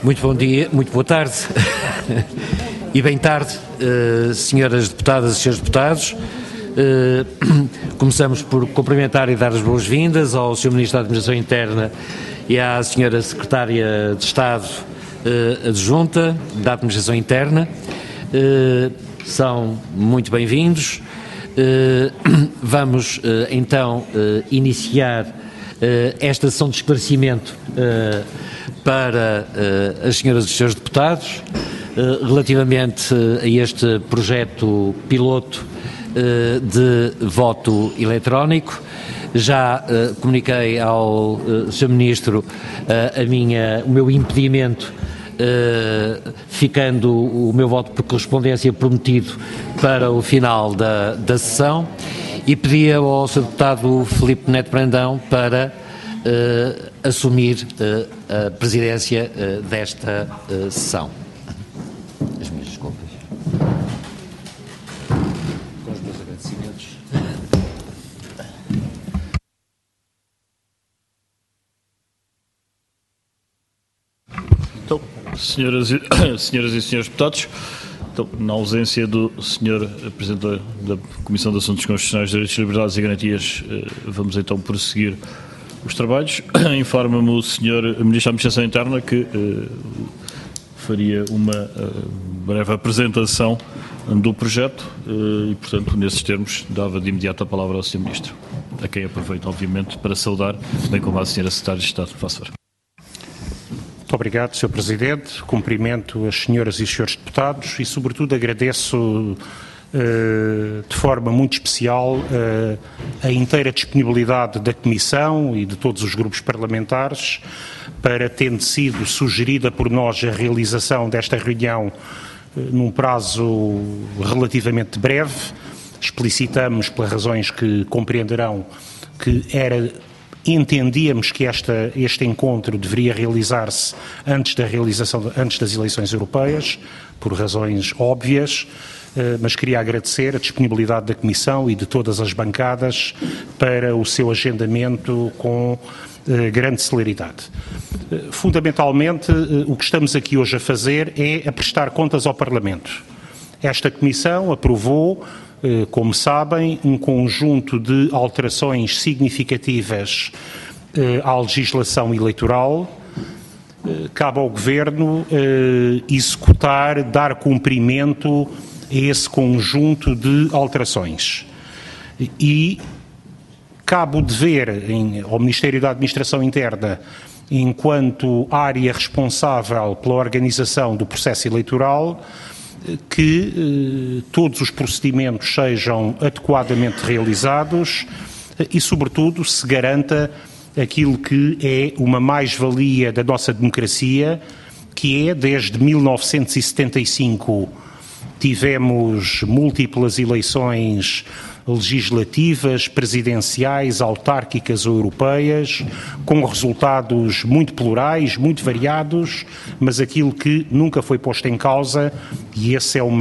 Muito bom dia, muito boa tarde e bem tarde, senhoras deputadas e senhores deputados. Começamos por cumprimentar e dar as boas-vindas ao Sr. Ministro da Administração Interna e à Sra. Secretária de Estado Adjunta da Administração Interna. São muito bem-vindos. Vamos então iniciar esta sessão de esclarecimento para as senhoras e os senhores deputados relativamente a este projeto piloto de voto eletrónico. Já comuniquei ao Sr. Ministro o meu impedimento, ficando o meu voto por correspondência prometido para o final da sessão, e pedia ao Sr. Deputado Filipe Neto Brandão para assumir a presidência desta sessão. As minhas desculpas. Com os meus agradecimentos. Então, senhoras e senhores deputados, então, na ausência do Sr. Presidente da Comissão de Assuntos Constitucionais, Direitos, Liberdades e Garantias, vamos então prosseguir os trabalhos. Informa-me o Sr. Ministro da Administração Interna que faria uma breve apresentação do projeto e, portanto, nesses termos, dava de imediato a palavra ao Sr. Ministro, a quem aproveito, obviamente, para saudar, bem como à Sra. Secretária de Estado. Faça favor. Muito obrigado, Sr. Presidente. Cumprimento as senhoras e os senhores deputados e, sobretudo, agradeço de forma muito especial a inteira disponibilidade da Comissão e de todos os grupos parlamentares para, tendo sido sugerida por nós a realização desta reunião num prazo relativamente breve, explicitamos, pelas razões que compreenderão, que entendíamos que este encontro deveria realizar-se antes das eleições europeias, por razões óbvias, mas queria agradecer a disponibilidade da Comissão e de todas as bancadas para o seu agendamento com grande celeridade. Fundamentalmente, o que estamos aqui hoje a fazer é a prestar contas ao Parlamento. Esta Comissão aprovou, como sabem, um conjunto de alterações significativas à legislação eleitoral. Cabe ao Governo executar, dar cumprimento a esse conjunto de alterações. E cabe o dever ao Ministério da Administração Interna, enquanto área responsável pela organização do processo eleitoral, que todos os procedimentos sejam adequadamente realizados e, sobretudo, se garanta aquilo que é uma mais-valia da nossa democracia, que é, desde 1975, tivemos múltiplas eleições legislativas, presidenciais, autárquicas ou europeias, com resultados muito plurais, muito variados, mas aquilo que nunca foi posto em causa, e esse é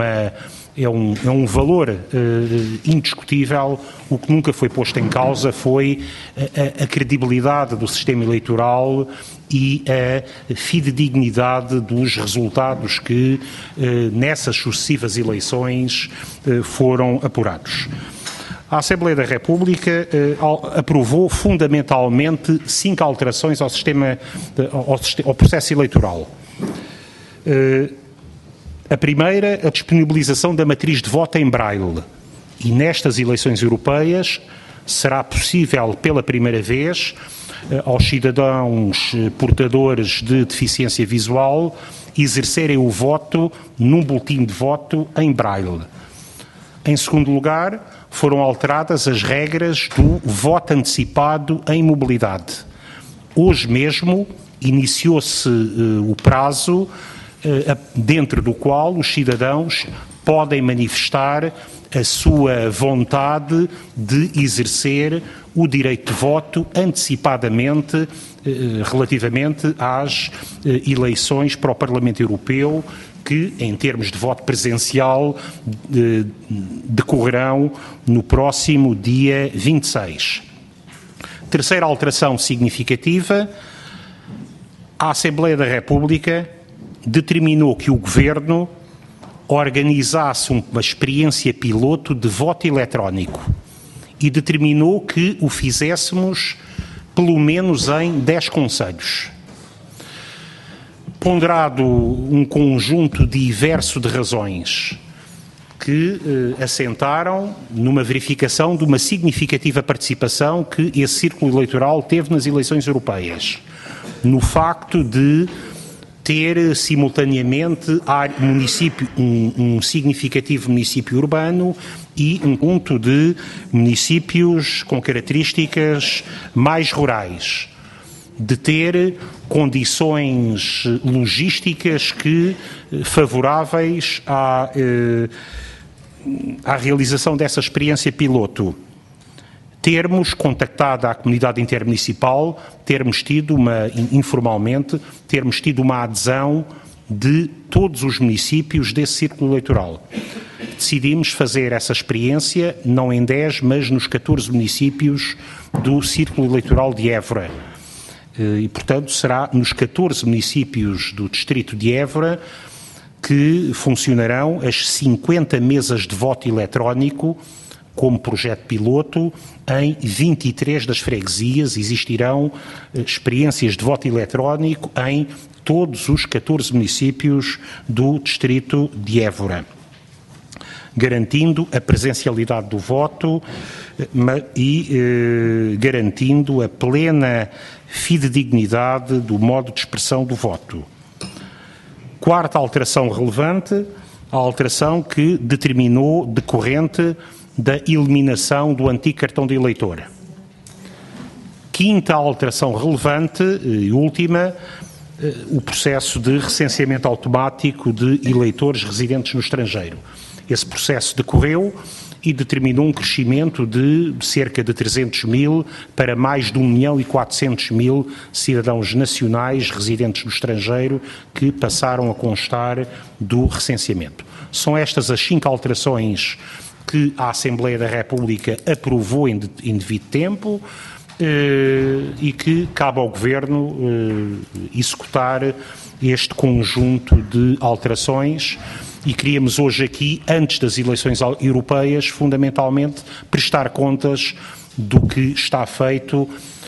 um valor indiscutível, o que nunca foi posto em causa foi a credibilidade do sistema eleitoral e a fidedignidade dos resultados que nessas sucessivas eleições foram apurados. A Assembleia da República aprovou fundamentalmente 5 alterações ao processo eleitoral. A primeira, a disponibilização da matriz de voto em braille. E nestas eleições europeias será possível pela primeira vez aos cidadãos portadores de deficiência visual exercerem o voto num boletim de voto em braille. Em segundo lugar, foram alteradas as regras do voto antecipado em mobilidade. Hoje mesmo iniciou-se o prazo dentro do qual os cidadãos podem manifestar a sua vontade de exercer o direito de voto antecipadamente relativamente às eleições para o Parlamento Europeu, que, em termos de voto presencial, decorrerão no próximo dia 26. Terceira alteração significativa, a Assembleia da República determinou que o Governo organizasse uma experiência piloto de voto eletrónico e determinou que o fizéssemos pelo menos em 10 concelhos. Ponderado um conjunto diverso de razões que assentaram numa verificação de uma significativa participação que esse círculo eleitoral teve nas eleições europeias, no facto de ter simultaneamente um significativo município urbano e um conjunto de municípios com características mais rurais, de ter condições logísticas favoráveis à realização dessa experiência piloto, termos contactado a comunidade intermunicipal, termos tido informalmente uma adesão de todos os municípios desse círculo eleitoral. Decidimos fazer essa experiência não em 10, mas nos 14 municípios do círculo eleitoral de Évora. E, portanto, será nos 14 municípios do distrito de Évora que funcionarão as 50 mesas de voto eletrónico como projeto piloto. Em 23 das freguesias existirão experiências de voto eletrónico em todos os 14 municípios do distrito de Évora, garantindo a presencialidade do voto e garantindo a plena fidedignidade do modo de expressão do voto. Quarta alteração relevante, a alteração que determinou decorrente da eliminação do antigo cartão de eleitor. Quinta alteração relevante e última, o processo de recenseamento automático de eleitores residentes no estrangeiro. Esse processo decorreu e determinou um crescimento de cerca de 300 mil para mais de 1.400.000 cidadãos nacionais residentes no estrangeiro que passaram a constar do recenseamento. São estas as 5 alterações que a Assembleia da República aprovou em devido tempo e que cabe ao Governo executar este conjunto de alterações. E queríamos hoje aqui, antes das eleições europeias, fundamentalmente prestar contas do que está feito.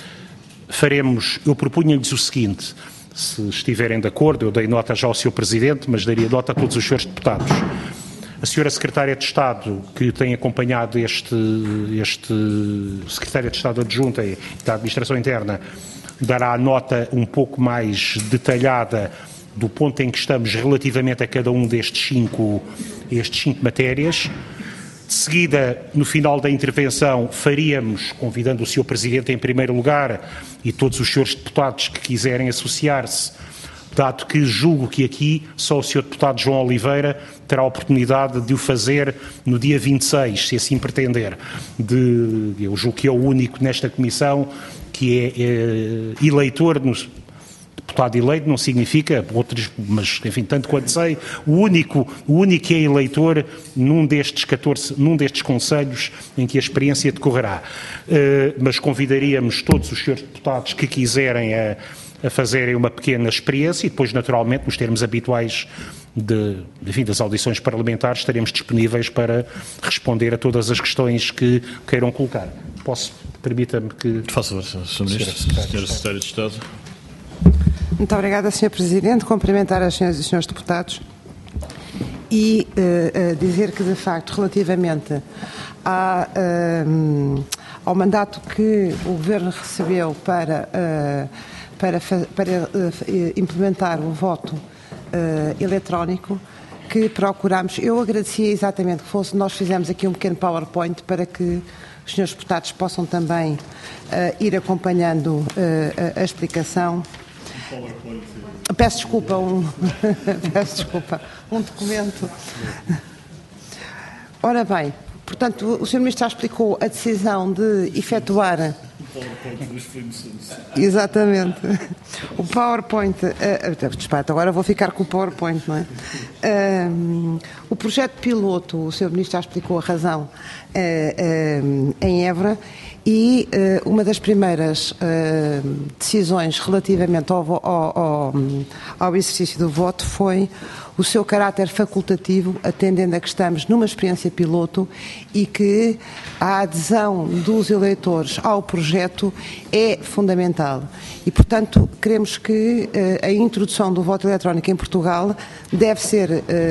Eu propunha-lhes o seguinte, se estiverem de acordo, eu dei nota já ao Sr. Presidente, mas daria nota a todos os Srs. Deputados. A Sra. Secretária de Estado, que tem acompanhado Secretária de Estado Adjunta da Administração Interna, dará nota um pouco mais detalhada do ponto em que estamos relativamente a cada um destes cinco matérias. De seguida, no final da intervenção, convidando o Sr. Presidente em primeiro lugar e todos os Srs. Deputados que quiserem associar-se, dado que julgo que aqui só o Sr. Deputado João Oliveira terá a oportunidade de o fazer no dia 26, se assim pretender. Eu julgo que é o único nesta comissão que é eleitor, deputado eleito não significa outros, mas enfim, tanto quanto sei, o único que é eleitor num destes concelhos em que a experiência decorrerá. Mas convidaríamos todos os senhores deputados que quiserem a fazerem uma pequena experiência e depois, naturalmente, nos termos habituais das audições parlamentares, estaremos disponíveis para responder a todas as questões que queiram colocar. Permita-me que... Faça, Sr. Ministro, Sra. Secretária de Estado. Muito obrigada, Sr. Presidente. Cumprimentar as senhoras e senhores deputados e dizer que, de facto, relativamente ao mandato que o Governo recebeu para implementar o voto eletrónico, que procurámos, eu agradecia exatamente que nós fizemos aqui um pequeno PowerPoint para que os senhores deputados possam também ir acompanhando a explicação. Peço desculpa, um documento. Ora bem, portanto, o Sr. Ministro já explicou a decisão de efetuar... Exatamente. O PowerPoint... agora vou ficar com o PowerPoint, não é? O projeto piloto, o Sr. Ministro já explicou a razão, em Évora, e uma das primeiras decisões relativamente ao exercício do voto foi o seu caráter facultativo, atendendo a que estamos numa experiência piloto e que a adesão dos eleitores ao projeto é fundamental. E, portanto, queremos que a introdução do voto eletrónico em Portugal deve ser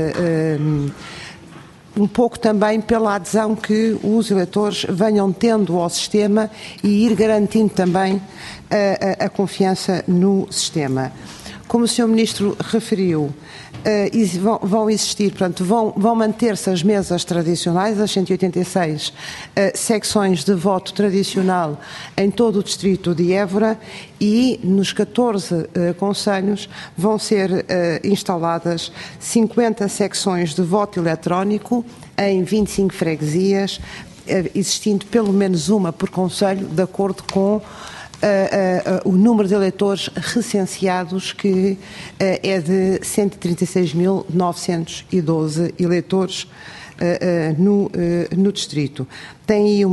um pouco também pela adesão que os eleitores venham tendo ao sistema e ir garantindo também a confiança no sistema. Como o Sr. Ministro referiu, vão existir, portanto, vão manter-se as mesas tradicionais, as 186 secções de voto tradicional em todo o distrito de Évora, e nos 14 concelhos vão ser instaladas 50 secções de voto eletrónico em 25 freguesias, existindo pelo menos uma por concelho, de acordo com o número de eleitores recenseados, que é de 136.912 eleitores no distrito. Tem aí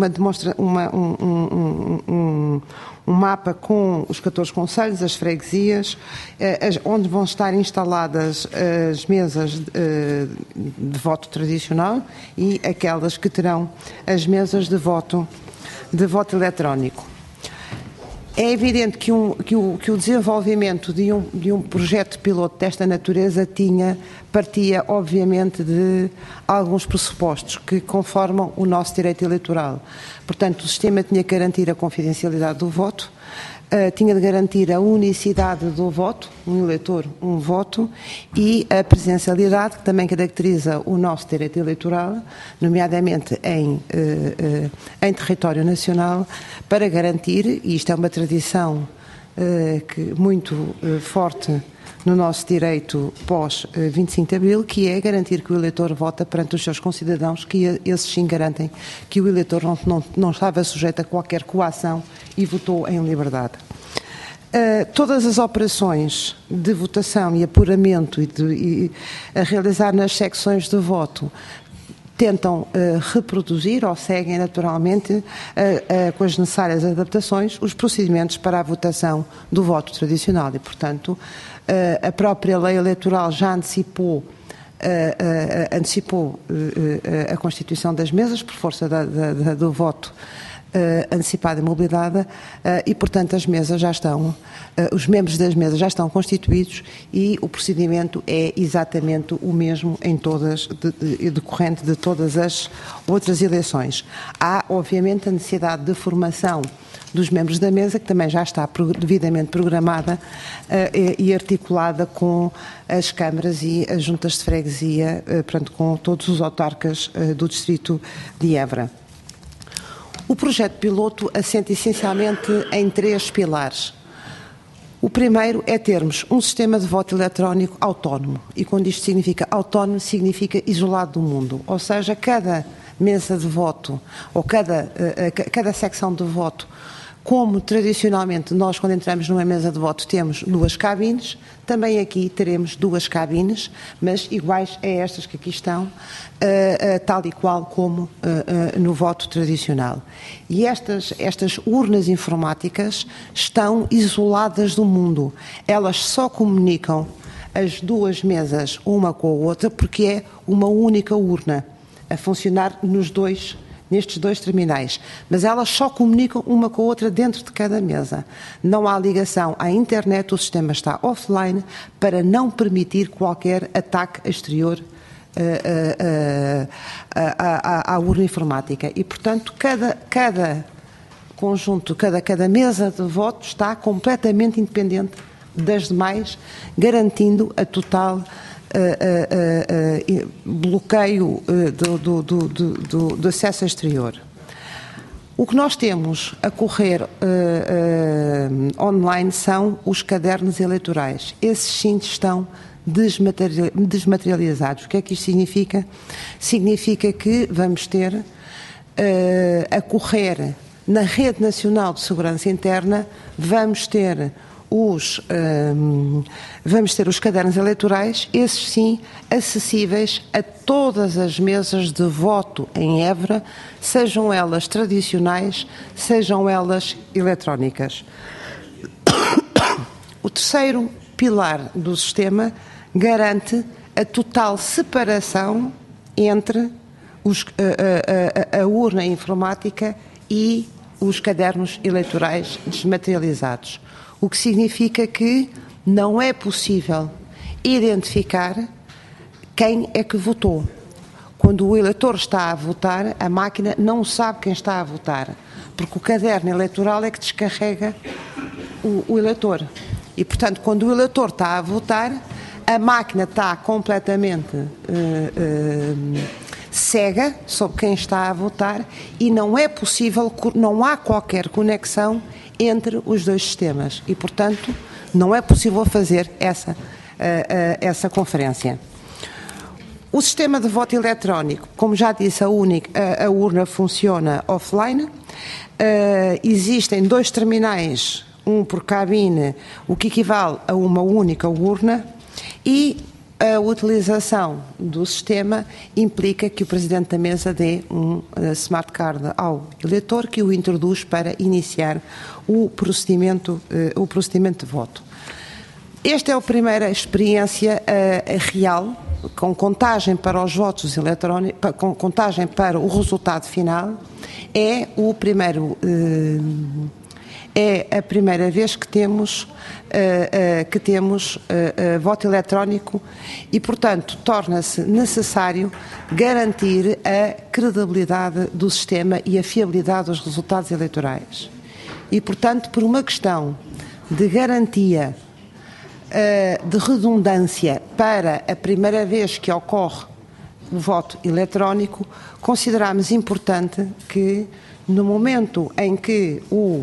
um mapa com os 14 concelhos, as freguesias, onde vão estar instaladas as mesas de voto tradicional e aquelas que terão as mesas de voto eletrónico. É evidente que o desenvolvimento de um projeto piloto desta natureza partia, obviamente, de alguns pressupostos que conformam o nosso direito eleitoral. Portanto, o sistema tinha que garantir a confidencialidade do voto, tinha de garantir a unicidade do voto, um eleitor, um voto, e a presencialidade, que também caracteriza o nosso direito eleitoral, nomeadamente em território nacional, para garantir, e isto é uma tradição muito forte no nosso direito pós-25 de Abril, que é garantir que o eleitor vota perante os seus concidadãos, que esses sim garantem que o eleitor não estava sujeito a qualquer coação e votou em liberdade. Todas as operações de votação e apuramento e a realizar nas secções de voto tentam reproduzir ou seguem naturalmente, com as necessárias adaptações, os procedimentos para a votação do voto tradicional e, portanto, a própria lei eleitoral já antecipou a constituição das mesas por força do voto antecipada e mobilidade, e, portanto, as mesas já estão, os membros das mesas já estão constituídos e o procedimento é exatamente o mesmo em todas, decorrente de todas as outras eleições. Há, obviamente, a necessidade de formação dos membros da mesa, que também já está devidamente programada e articulada com as câmaras e as juntas de freguesia, portanto, com todos os autarcas do distrito de Évora. O projeto piloto assenta essencialmente em 3 pilares. O primeiro é termos um sistema de voto eletrónico autónomo, e quando isto significa autónomo, significa isolado do mundo, ou seja, cada mesa de voto, ou cada secção de voto, como tradicionalmente nós, quando entramos numa mesa de voto, temos 2 cabines, também aqui teremos 2 cabines, mas iguais a estas que aqui estão, tal e qual como no voto tradicional. E estas urnas informáticas estão isoladas do mundo. Elas só comunicam as 2 mesas uma com a outra porque é uma única urna a funcionar nestes 2 terminais, mas elas só comunicam uma com a outra dentro de cada mesa. Não há ligação à internet, o sistema está offline para não permitir qualquer ataque exterior à urna informática. E, portanto, cada conjunto, cada mesa de voto está completamente independente das demais, garantindo a total bloqueio do acesso exterior. O que nós temos a correr online são os cadernos eleitorais. Esses sim estão desmaterializados. O que é que isto significa? Significa que vamos ter a correr na Rede Nacional de Segurança Interna, vamos ter os cadernos eleitorais, esses sim, acessíveis a todas as mesas de voto em Évora, sejam elas tradicionais, sejam elas eletrónicas. O terceiro pilar do sistema garante a total separação entre a urna informática e os cadernos eleitorais desmaterializados, o que significa que não é possível identificar quem é que votou. Quando o eleitor está a votar, a máquina não sabe quem está a votar, porque o caderno eleitoral é que descarrega o eleitor. E, portanto, quando o eleitor está a votar, a máquina está completamente cega sobre quem está a votar e não é possível, não há qualquer conexão entre os dois sistemas e, portanto, não é possível fazer essa conferência. O sistema de voto eletrónico, como já disse, a urna funciona offline. Existem 2 terminais, um por cabine, o que equivale a uma única urna, e a utilização do sistema implica que o Presidente da Mesa dê um smart card ao eleitor que o introduz para iniciar o procedimento de voto. Esta é a primeira experiência real, com contagem para os votos eletrónicos, com contagem para o resultado final. É a primeira vez que temos voto eletrónico e, portanto, torna-se necessário garantir a credibilidade do sistema e a fiabilidade dos resultados eleitorais. E, portanto, por uma questão de garantia, de redundância para a primeira vez que ocorre o voto eletrónico, consideramos importante que, no momento em que o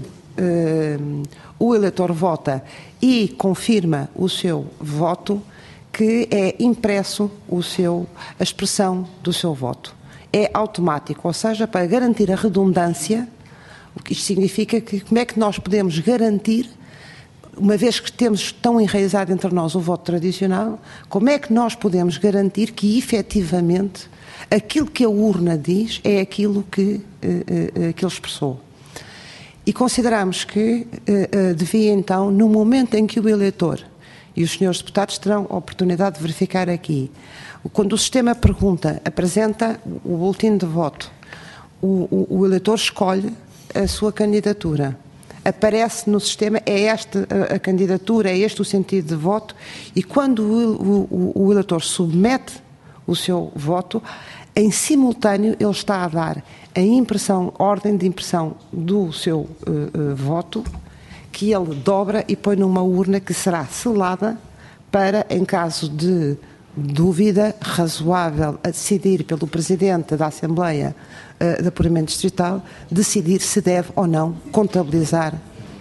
eleitor vota e confirma o seu voto, que é impresso a expressão do seu voto. É automático, ou seja, para garantir a redundância, o que isto significa que como é que nós podemos garantir, uma vez que temos tão enraizado entre nós o voto tradicional, como é que nós podemos garantir que efetivamente aquilo que a urna diz é aquilo que ele expressou? E consideramos que devia então, no momento em que o eleitor, e os senhores deputados terão a oportunidade de verificar aqui, quando o sistema apresenta o boletim de voto, o eleitor escolhe a sua candidatura. Aparece no sistema, é esta a candidatura, é este o sentido de voto, e quando o eleitor submete o seu voto, em simultâneo ele está a dar a ordem de impressão do seu voto, que ele dobra e põe numa urna que será selada para, em caso de dúvida razoável a decidir pelo Presidente da Assembleia de Apuramento Distrital, decidir se deve ou não contabilizar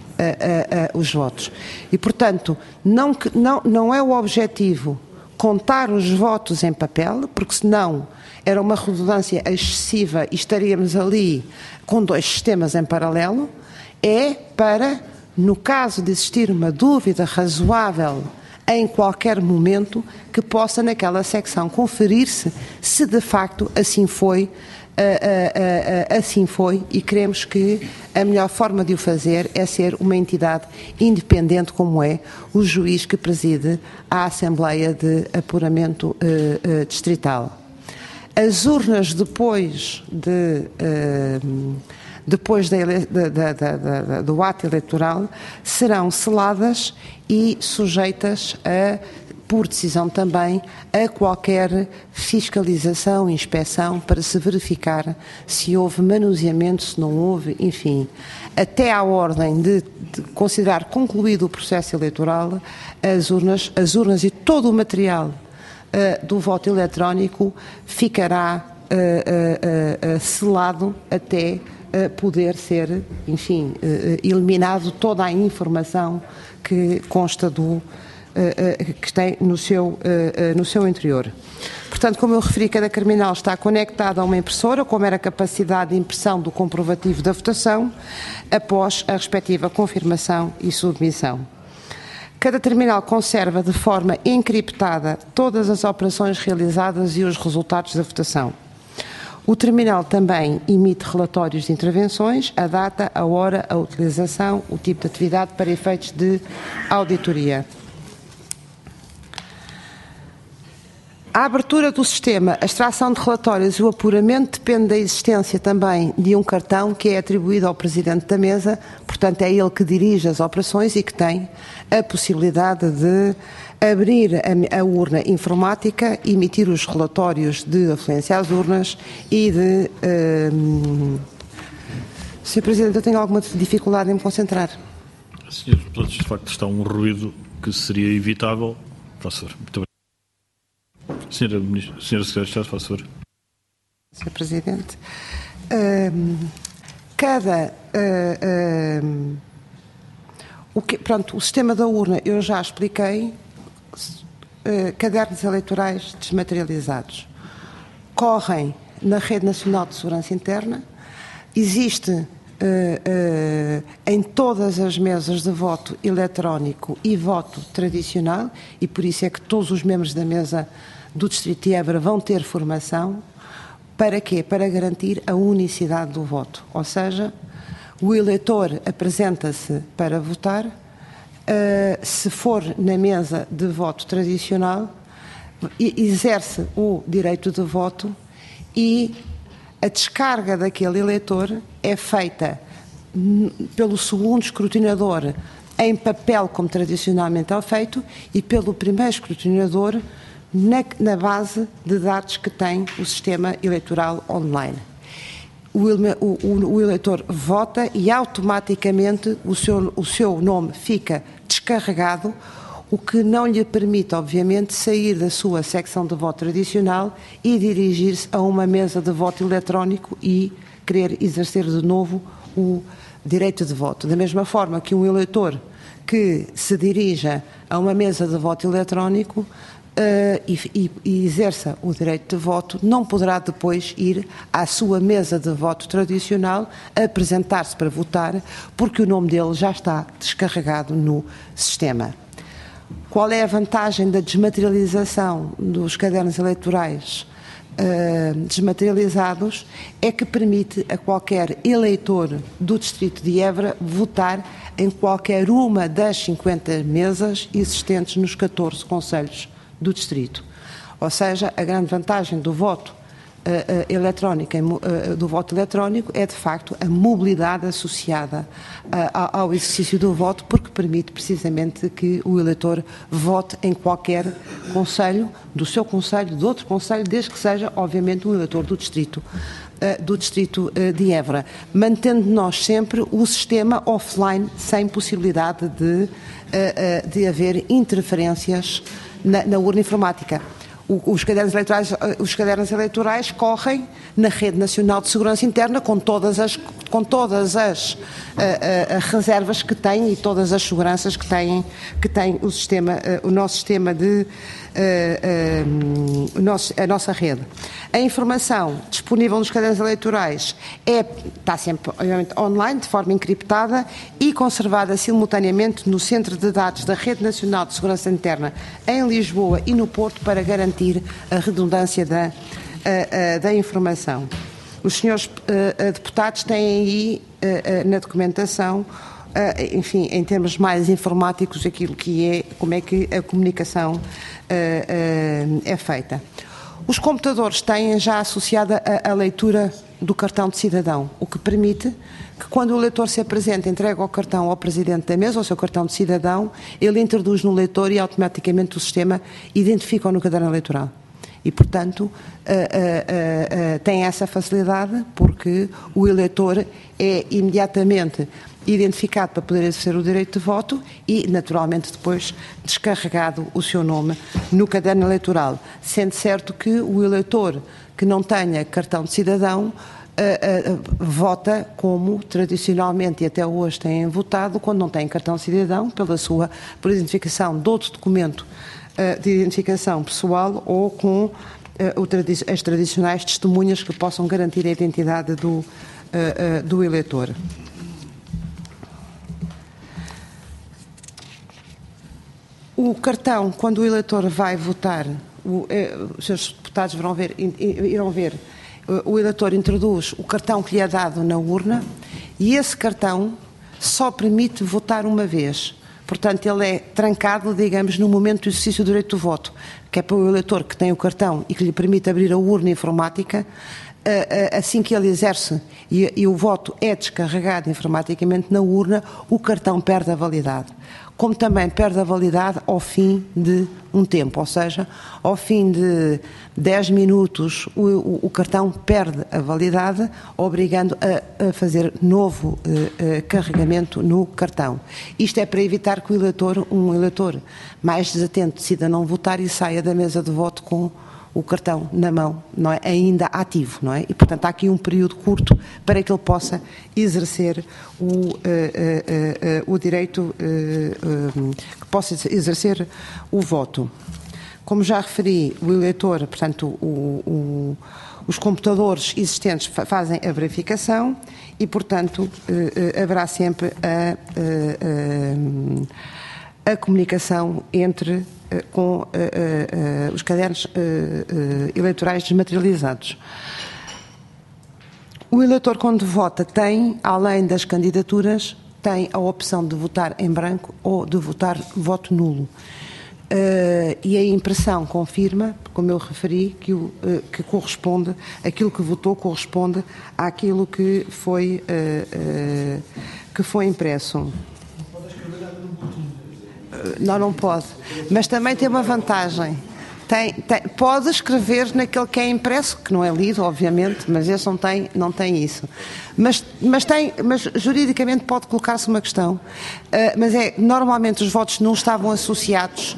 os votos. E, portanto, não é o objetivo contar os votos em papel, porque senão era uma redundância excessiva e estaríamos ali com 2 sistemas em paralelo. É para, no caso de existir uma dúvida razoável em qualquer momento, que possa naquela secção conferir-se se de facto assim foi, e queremos que a melhor forma de o fazer é ser uma entidade independente como é o juiz que preside a Assembleia de Apuramento Distrital. As urnas depois do ato eleitoral serão seladas e sujeitas por decisão também, a qualquer fiscalização, inspeção, para se verificar se houve manuseamento, se não houve, enfim, até à ordem de considerar concluído o processo eleitoral, as urnas e todo o material do voto eletrónico ficará selado até poder ser, enfim, eliminado toda a informação que consta que tem no seu interior. Portanto, como eu referi, cada criminal está conectado a uma impressora com mera capacidade de impressão do comprovativo da votação após a respectiva confirmação e submissão. Cada terminal conserva de forma encriptada todas as operações realizadas e os resultados da votação. O terminal também emite relatórios de intervenções, a data, a hora, a utilização, o tipo de atividade para efeitos de auditoria. A abertura do sistema, a extração de relatórios e o apuramento depende da existência também de um cartão que é atribuído ao Presidente da Mesa, portanto é ele que dirige as operações e que tem a possibilidade de abrir a urna informática, emitir os relatórios de afluência às urnas e de... Sr. Presidente, eu tenho alguma dificuldade em me concentrar. Senhores deputados, de facto está um ruído que seria evitável. Faça favor. Muito obrigado. Senhora Secretária de Estado, faça favor. Sr. Presidente, o sistema da urna, eu já expliquei, cadernos eleitorais desmaterializados. Correm na Rede Nacional de Segurança Interna, existe em todas as mesas de voto eletrónico e voto tradicional, e por isso é que todos os membros da mesa do Distrito de Évora vão ter formação. Para quê? Para garantir a unicidade do voto. Ou seja, o eleitor apresenta-se para votar, se for na mesa de voto tradicional, exerce o direito de voto e a descarga daquele eleitor é feita pelo segundo escrutinador em papel, como tradicionalmente é feito, e pelo primeiro escrutinador na base de dados que tem o sistema eleitoral online. O eleitor vota e automaticamente o seu nome fica descarregado, o que não lhe permite, obviamente, sair da sua secção de voto tradicional e dirigir-se a uma mesa de voto eletrónico e querer exercer de novo o direito de voto. Da mesma forma que um eleitor que se dirija a uma mesa de voto eletrónico e exerça o direito de voto, não poderá depois ir à sua mesa de voto tradicional apresentar-se para votar, porque o nome dele já está descarregado no sistema. Qual é a vantagem da desmaterialização dos cadernos eleitorais desmaterializados? É que permite a qualquer eleitor do Distrito de Évora votar em qualquer uma das 50 mesas existentes nos 14 concelhos do Distrito. Ou seja, a grande vantagem do voto eletrónico é, de facto, a mobilidade associada ao exercício do voto, porque permite precisamente que o eleitor vote em qualquer concelho, do seu concelho, de outro concelho, desde que seja, obviamente, um eleitor do Distrito de Évora, mantendo nós sempre o sistema offline, sem possibilidade de haver interferências na urna informática. Os cadernos eleitorais correm na Rede Nacional de Segurança Interna com todas as reservas que têm e todas as seguranças que tem o nosso sistema a nossa rede. A informação disponível nos cadernos eleitorais está sempre, obviamente, online, de forma encriptada e conservada simultaneamente no Centro de Dados da Rede Nacional de Segurança Interna em Lisboa e no Porto, para garantir a redundância da informação. Os senhores deputados têm aí na documentação, enfim, em termos mais informáticos, aquilo que é, como é que a comunicação é feita. Os computadores têm já associada a leitura do cartão de cidadão, o que permite que, quando o eleitor se apresenta, entrega o cartão ao Presidente da Mesa, o seu cartão de cidadão, ele introduz no leitor e automaticamente o sistema identifica-o no caderno eleitoral. E, portanto, tem essa facilidade, porque o eleitor é imediatamente identificado para poder exercer o direito de voto e, naturalmente, depois descarregado o seu nome no caderno eleitoral. Sendo certo que o eleitor que não tenha cartão de cidadão vota como tradicionalmente e até hoje têm votado, quando não têm cartão de cidadão, por identificação de outro documento de identificação pessoal ou com as tradicionais testemunhas que possam garantir a identidade do eleitor. O cartão, quando o eleitor vai votar, os seus deputados irão ver, o eleitor introduz o cartão que lhe é dado na urna e esse cartão só permite votar uma vez. Portanto, ele é trancado, digamos, no momento do exercício do direito do voto, que é para o eleitor que tem o cartão e que lhe permite abrir a urna informática. Assim que ele exerce e o voto é descarregado informaticamente na urna, o cartão perde a validade. Como também perde a validade ao fim de um tempo, ou seja, ao fim de 10 minutos o cartão perde a validade, obrigando a fazer novo carregamento no cartão. Isto é para evitar que um eleitor mais desatento decida não votar e saia da mesa de voto com o cartão na mão, não é? Ainda ativo, não é? E, portanto, há aqui um período curto para que ele possa exercer o direito, que possa exercer o voto. Como já referi, o eleitor, portanto, os computadores existentes fazem a verificação e, portanto, haverá sempre a comunicação com os cadernos eleitorais desmaterializados. O eleitor, quando vota, tem, além das candidaturas, tem a opção de votar em branco ou de votar voto nulo. E a impressão confirma, como eu referi, que corresponde, aquilo que votou corresponde àquilo que foi impresso. Não pode. Mas também tem uma vantagem. Pode escrever naquele que é impresso, que não é lido, obviamente, mas esse não tem isso. Mas juridicamente pode colocar-se uma questão. Mas normalmente os votos nulos estavam associados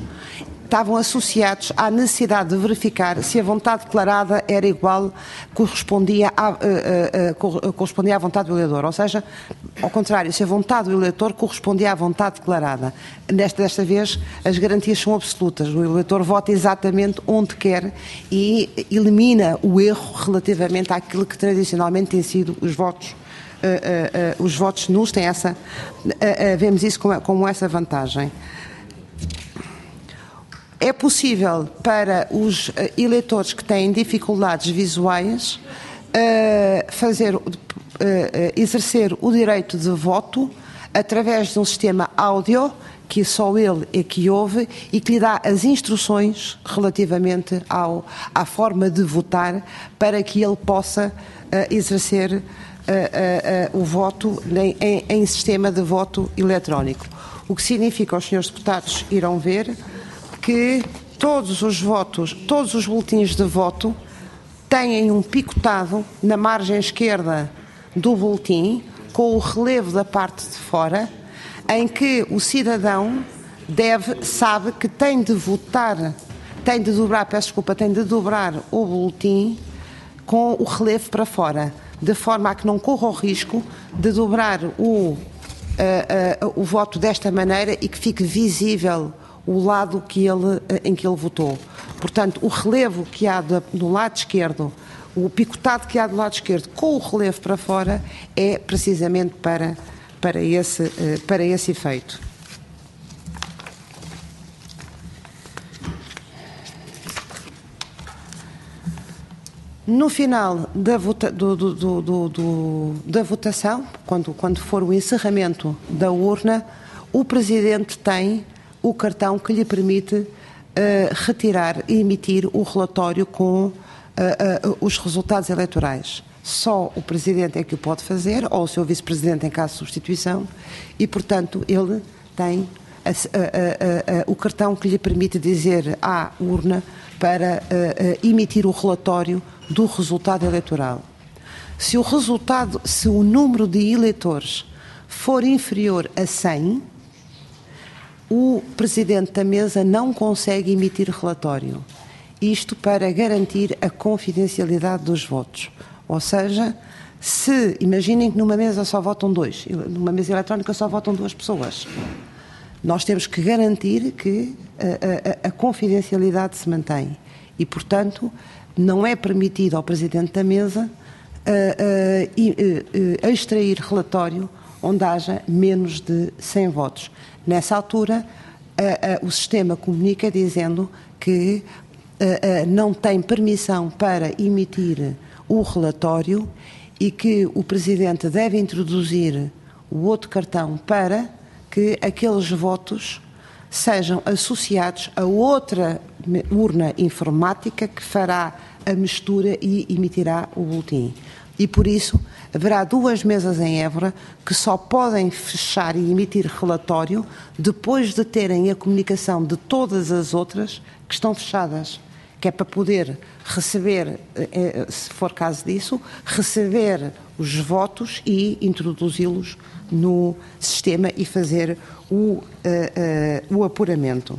à necessidade de verificar se a vontade declarada era igual, correspondia à vontade do eleitor, ou seja, ao contrário, se a vontade do eleitor correspondia à vontade declarada. Desta vez, as garantias são absolutas, o eleitor vota exatamente onde quer e elimina o erro relativamente àquilo que tradicionalmente têm sido os votos. Os votos nulos têm vemos isso como essa vantagem. É possível para os eleitores que têm dificuldades visuais exercer o direito de voto através de um sistema áudio que só ele é que ouve e que lhe dá as instruções relativamente à forma de votar para que ele possa exercer o voto em sistema de voto eletrónico. O que significa, os senhores deputados irão ver, que todos os boletins de voto têm um picotado na margem esquerda do boletim, com o relevo da parte de fora, em que o cidadão sabe que tem de dobrar o boletim com o relevo para fora, de forma a que não corra o risco de dobrar o voto desta maneira e que fique visível o lado em que ele votou. Portanto, o relevo que há do lado esquerdo, o picotado que há do lado esquerdo com o relevo para fora é precisamente para esse efeito. No final da votação, quando for o encerramento da urna, o Presidente tem o cartão que lhe permite retirar e emitir o relatório com os resultados eleitorais. Só o Presidente é que o pode fazer, ou o seu Vice-Presidente em caso de substituição, e, portanto, ele tem o cartão que lhe permite dizer à urna para emitir o relatório do resultado eleitoral. Se o número de eleitores for inferior a 100, o Presidente da Mesa não consegue emitir relatório. Isto para garantir a confidencialidade dos votos. Ou seja, imaginem que numa mesa só votam 2, numa mesa eletrónica só votam 2 pessoas. Nós temos que garantir que a confidencialidade se mantém. E, portanto, não é permitido ao Presidente da Mesa extrair relatório onde haja menos de 100 votos. Nessa altura, o sistema comunica dizendo que não tem permissão para emitir o relatório e que o Presidente deve introduzir o outro cartão para que aqueles votos sejam associados a outra urna informática que fará a mistura e emitirá o boletim. E por isso haverá 2 mesas em Évora que só podem fechar e emitir relatório depois de terem a comunicação de todas as outras que estão fechadas, que é para poder receber, se for caso disso, receber os votos e introduzi-los no sistema e fazer o apuramento.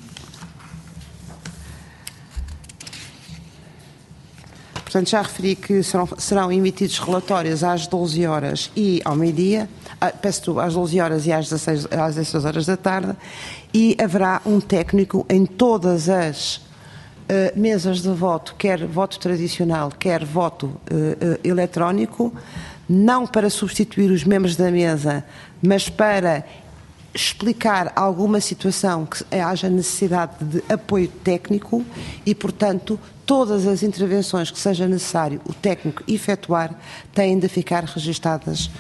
Portanto, já referi que serão emitidos relatórios às 12 horas e ao meio-dia, às 12 horas e às 16 horas da tarde, e haverá um técnico em todas as mesas de voto, quer voto tradicional, quer voto eletrónico, não para substituir os membros da mesa, mas para explicar alguma situação que haja necessidade de apoio técnico e, portanto, todas as intervenções que seja necessário o técnico efetuar têm de ficar registadas,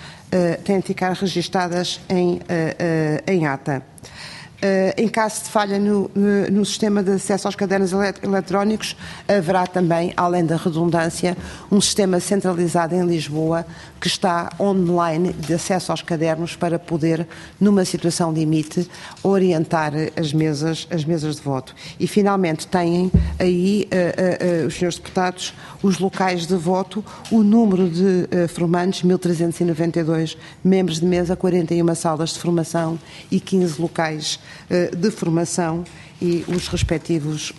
em ata. Em caso de falha no sistema de acesso aos cadernos eletrónicos, haverá também, além da redundância, um sistema centralizado em Lisboa que está online de acesso aos cadernos para poder, numa situação limite, orientar as mesas de voto. E, finalmente, têm aí, os senhores deputados, os locais de voto, o número de formandos, 1.392 membros de mesa, 41 salas de formação e 15 locais de formação e os respectivos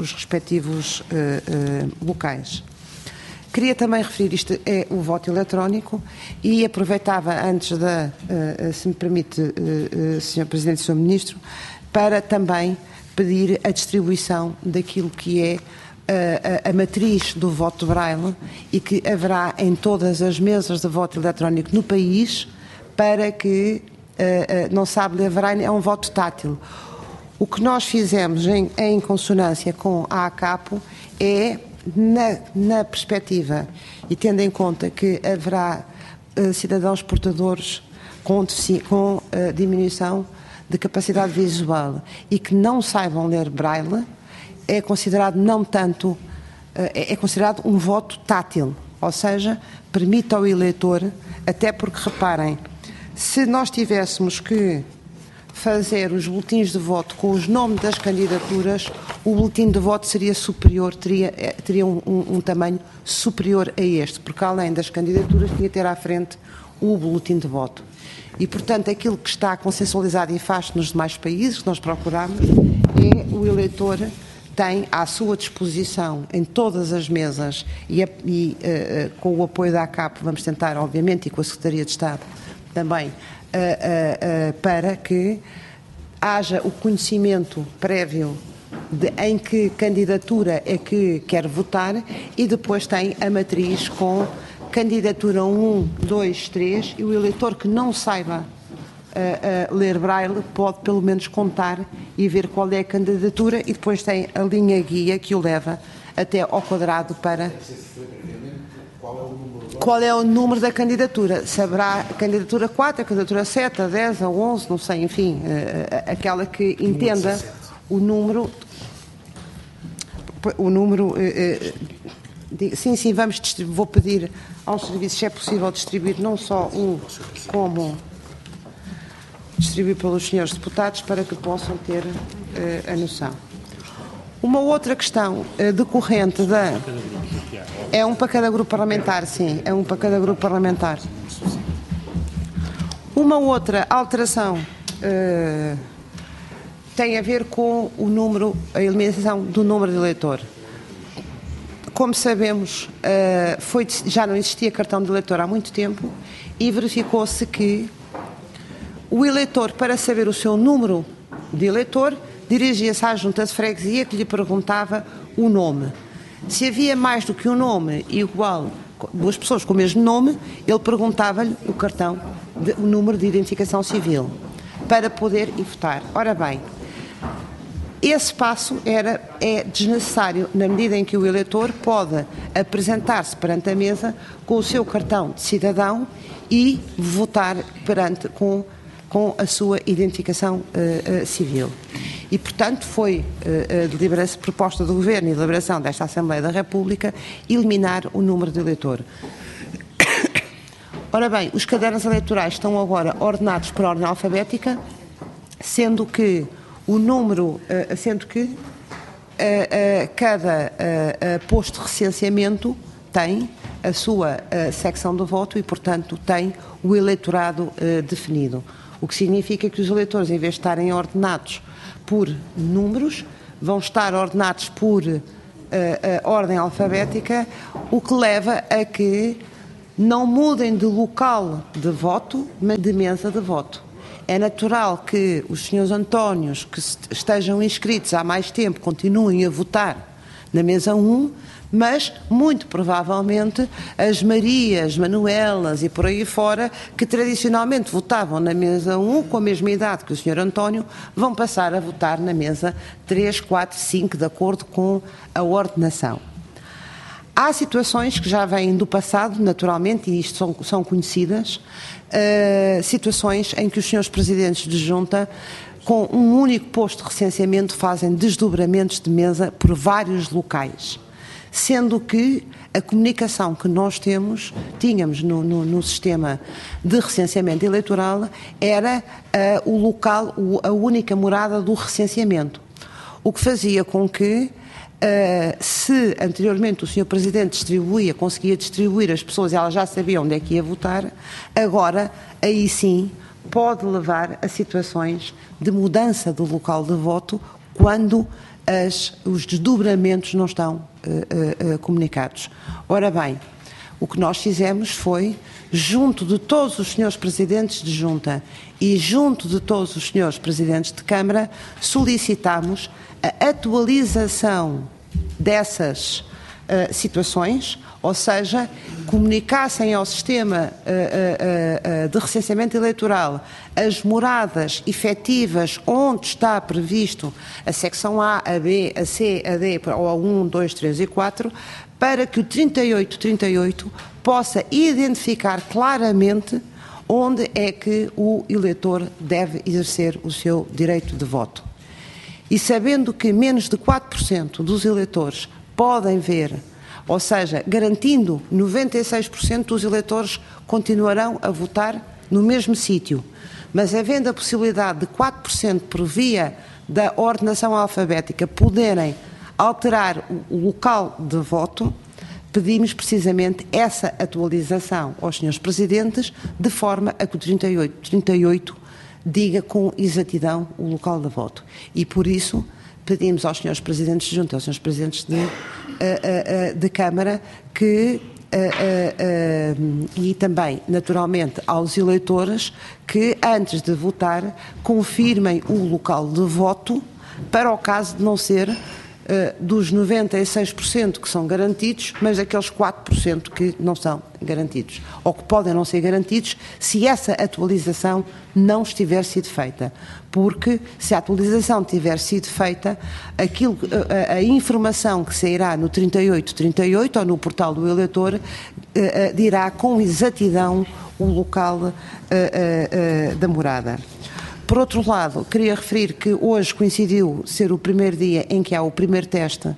locais. Queria também referir, isto é o voto eletrónico, e aproveitava antes se me permite, Sr. Presidente e Sr. Ministro, para também pedir a distribuição daquilo que é a matriz do voto braille e que haverá em todas as mesas de voto eletrónico no país, para que, não sabe ler braille, é um voto tátil. O que nós fizemos em consonância com a ACAPO é, na perspectiva, e tendo em conta que haverá cidadãos portadores com diminuição de capacidade visual e que não saibam ler braille, é considerado é considerado um voto tátil, ou seja, permite ao eleitor, até porque, reparem, se nós tivéssemos que fazer os boletins de voto com os nomes das candidaturas, o boletim de voto seria superior, teria um tamanho superior a este, porque além das candidaturas tinha que ter à frente o boletim de voto. E, portanto, aquilo que está consensualizado e faz nos demais países que nós procuramos é o eleitor tem à sua disposição em todas as mesas e com o apoio da ACAP vamos tentar, obviamente, e com a Secretaria de Estado também, para que haja o conhecimento prévio em que candidatura é que quer votar e depois tem a matriz com candidatura 1, 2, 3 e o eleitor que não saiba ler braille pode pelo menos contar e ver qual é a candidatura e depois tem a linha guia que o leva até ao quadrado para qual é o número da candidatura. Saberá a candidatura 4, a candidatura 7, a 10, a 11, não sei, enfim, aquela que entenda o número. Sim, vamos distribuir, vou pedir aos serviços, se é possível, distribuir não só um, como distribuir pelos senhores deputados para que possam ter a noção. Uma outra questão decorrente da... É um para cada grupo parlamentar, sim, é um para cada grupo parlamentar. Uma outra alteração tem a ver com o número, a eliminação do número de eleitor. Como sabemos, já não existia cartão de eleitor há muito tempo e verificou-se que o eleitor, para saber o seu número de eleitor, dirigia-se à junta de freguesia que lhe perguntava o nome. Se havia mais do que um nome igual, duas pessoas com o mesmo nome, ele perguntava-lhe o número de identificação civil para poder ir votar. Ora bem, Esse passo é desnecessário, na medida em que o eleitor pode apresentar-se perante a mesa com o seu cartão de cidadão e votar com a sua identificação civil. E, portanto, foi proposta do Governo e deliberação desta Assembleia da República eliminar o número de eleitor. Ora bem, os cadernos eleitorais estão agora ordenados por ordem alfabética, sendo que cada posto de recenseamento tem a sua secção de voto e, portanto, tem o eleitorado definido. O que significa que os eleitores, em vez de estarem ordenados por números, vão estar ordenados por ordem alfabética, o que leva a que não mudem de local de voto, mas de mesa de voto. É natural que os senhores Antónios que estejam inscritos há mais tempo continuem a votar na mesa 1, mas, muito provavelmente, as Marias, Manuelas e por aí fora, que tradicionalmente votavam na mesa 1, com a mesma idade que o Sr. António, vão passar a votar na mesa 3, 4, 5, de acordo com a ordenação. Há situações que já vêm do passado, naturalmente, e isto são conhecidas, situações em que os senhores presidentes de junta, com um único posto de recenseamento, fazem desdobramentos de mesa por vários locais, sendo que a comunicação que nós tínhamos no sistema de recenseamento eleitoral era o local, a única morada do recenseamento, o que fazia com que se anteriormente o Sr. Presidente conseguia distribuir as pessoas e elas já sabiam onde é que ia votar, agora, aí sim, pode levar a situações de mudança do local de voto quando os desdobramentos não estão comunicados. Ora bem, o que nós fizemos foi, junto de todos os senhores Presidentes de Junta e junto de todos os senhores Presidentes de Câmara, solicitámos a atualização dessas situações, ou seja, comunicassem ao sistema de recenseamento eleitoral as moradas efetivas onde está previsto a secção A, a B, a C, a D, ou a 1, 2, 3 e 4, para que o 3838 possa identificar claramente onde é que o eleitor deve exercer o seu direito de voto. E sabendo que menos de 4% dos eleitores podem ver, ou seja, garantindo 96% dos eleitores continuarão a votar no mesmo sítio, mas havendo a possibilidade de 4% por via da ordenação alfabética poderem alterar o local de voto, pedimos precisamente essa atualização aos senhores Presidentes, de forma a que o 3838 diga com exatidão o local de voto. E por isso pedimos aos senhores Presidentes de Junta, aos senhores Presidentes de Câmara, que e também, naturalmente, aos eleitores, que antes de votar confirmem o local de voto para o caso de não ser dos 96% que são garantidos, mas daqueles 4% que não são garantidos, ou que podem não ser garantidos se essa atualização não estiver sido feita. Porque se a atualização tiver sido feita, a informação que sairá no 3838 ou no portal do eleitor dirá com exatidão o local da morada. Por outro lado, queria referir que hoje coincidiu ser o primeiro dia em que há o primeiro teste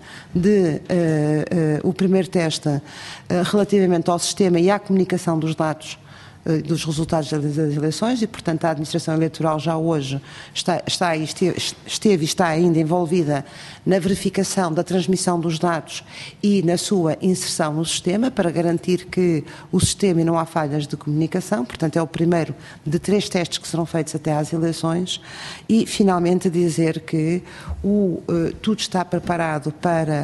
relativamente ao sistema e à comunicação dos dados dos resultados das eleições e, portanto, a Administração Eleitoral já hoje esteve e está ainda envolvida na verificação da transmissão dos dados e na sua inserção no sistema para garantir que o sistema e não há falhas de comunicação. Portanto, é o primeiro de 3 testes que serão feitos até às eleições e, finalmente, dizer que tudo está preparado para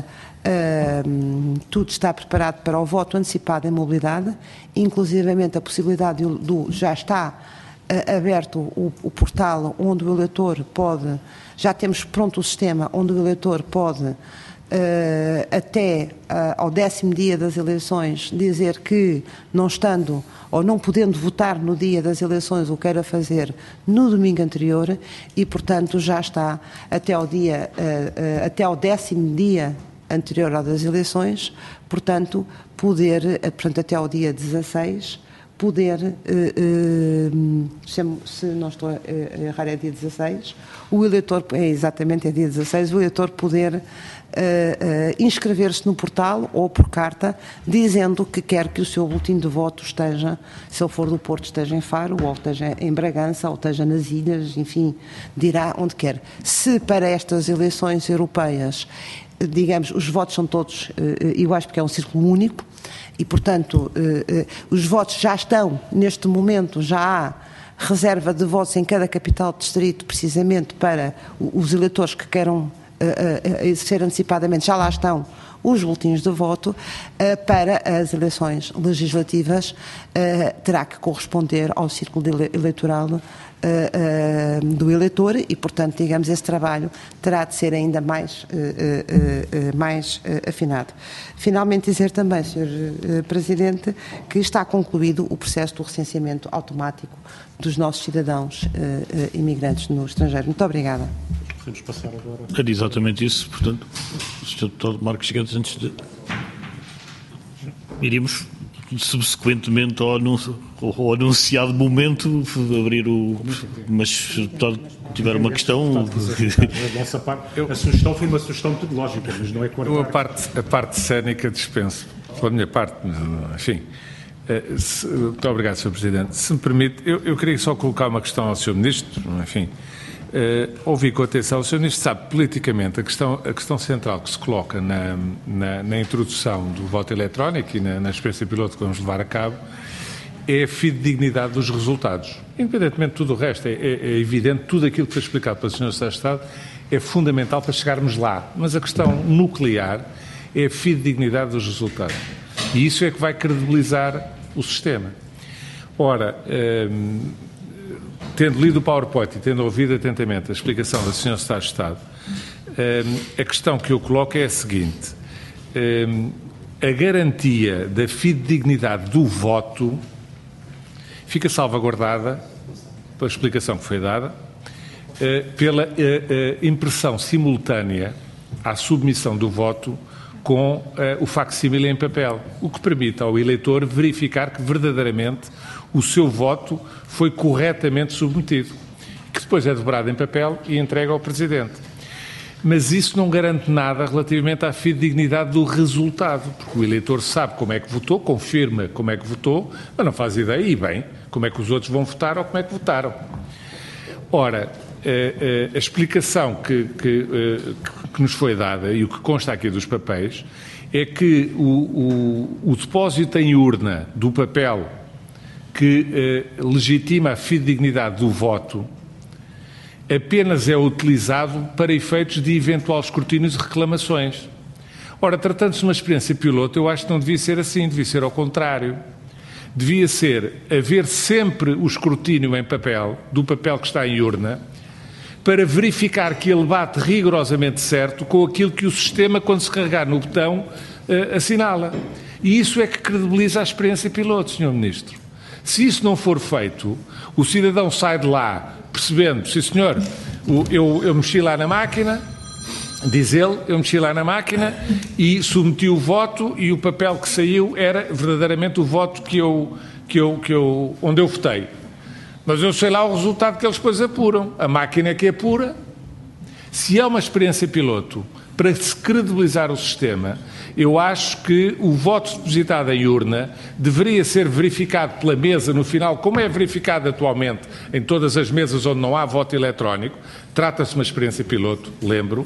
o voto antecipado em mobilidade, inclusivamente a possibilidade já está aberto o portal onde o eleitor pode, já temos pronto o sistema onde o eleitor pode até ao 10º dia das eleições, dizer que não estando ou não podendo votar no dia das eleições, o queira fazer no domingo anterior e, portanto, já está até ao 10º dia anterior ao das eleições, portanto, até ao dia 16, poder, se não estou a errar, é dia 16, o eleitor, é dia 16, o eleitor poder inscrever-se no portal ou por carta, dizendo que quer que o seu boletim de voto esteja, se ele for do Porto, esteja em Faro, ou esteja em Bragança, ou esteja nas ilhas, enfim, dirá onde quer. Se para estas eleições europeias, digamos, os votos são todos iguais, porque é um círculo único, e, portanto, os votos já estão, neste momento, já há reserva de votos em cada capital de distrito, precisamente para os eleitores que queiram exercer antecipadamente, já lá estão os boletins de voto. Para as eleições legislativas terá que corresponder ao círculo eleitoral do eleitor e, portanto, digamos, esse trabalho terá de ser ainda mais afinado. Finalmente dizer também, Sr. Presidente, que está concluído o processo do recenseamento automático dos nossos cidadãos imigrantes no estrangeiro. Muito obrigada. Podemos passar agora. Era exatamente isso, portanto, o Sr. Deputado Marcos Gigantes, antes de... Iríamos, subsequentemente ao anunciado momento, abrir o... Mas se o Deputado tiver uma questão... A sugestão foi uma sugestão metodológica, mas não é correta. A parte cénica dispenso, pela minha parte, mas, enfim... Muito obrigado, Sr. Presidente. Se me permite, eu queria só colocar uma questão ao Sr. Ministro, enfim... ouvi com atenção, o Sr. Ministro sabe politicamente a questão central que se coloca na introdução do voto eletrónico e na experiência piloto que vamos levar a cabo é a fidedignidade dos resultados. Independentemente de tudo o resto, é evidente, tudo aquilo que foi explicado pelo Sr. Secretário de Estado é fundamental para chegarmos lá, mas a questão nuclear é a fidedignidade dos resultados. E isso é que vai credibilizar o sistema. Ora, tendo lido o PowerPoint e tendo ouvido atentamente a explicação da Sra. Secretária de Estado, a questão que eu coloco é a seguinte: a garantia da fidedignidade do voto fica salvaguardada, pela explicação que foi dada, pela impressão simultânea à submissão do voto com o facsímile em papel, o que permite ao eleitor verificar que verdadeiramente o seu voto foi corretamente submetido, que depois é dobrado em papel e entregue ao Presidente. Mas isso não garante nada relativamente à fidedignidade do resultado, porque o eleitor sabe como é que votou, confirma como é que votou, mas não faz ideia, e bem, como é que os outros vão votar ou como é que votaram. Ora, a explicação que nos foi dada e o que consta aqui dos papéis é que o depósito em urna do papel que legitima a fidedignidade do voto apenas é utilizado para efeitos de eventual escrutínio de reclamações. Ora, tratando-se de uma experiência piloto, eu acho que não devia ser assim, devia ser ao contrário. Devia ser haver sempre o escrutínio em papel, do papel que está em urna, para verificar que ele bate rigorosamente certo com aquilo que o sistema, quando se carregar no botão, assinala. E isso é que credibiliza a experiência piloto, Sr. Ministro. Se isso não for feito, o cidadão sai de lá percebendo, sim senhor, eu mexi lá na máquina, diz ele, eu mexi lá na máquina e submeti o voto e o papel que saiu era verdadeiramente o voto onde eu votei. Mas eu sei lá o resultado que eles depois apuram. A máquina é que apura. Se é uma experiência piloto, para se credibilizar o sistema, eu acho que o voto depositado em urna deveria ser verificado pela mesa no final, como é verificado atualmente em todas as mesas onde não há voto eletrónico. Trata-se de uma experiência piloto, lembro,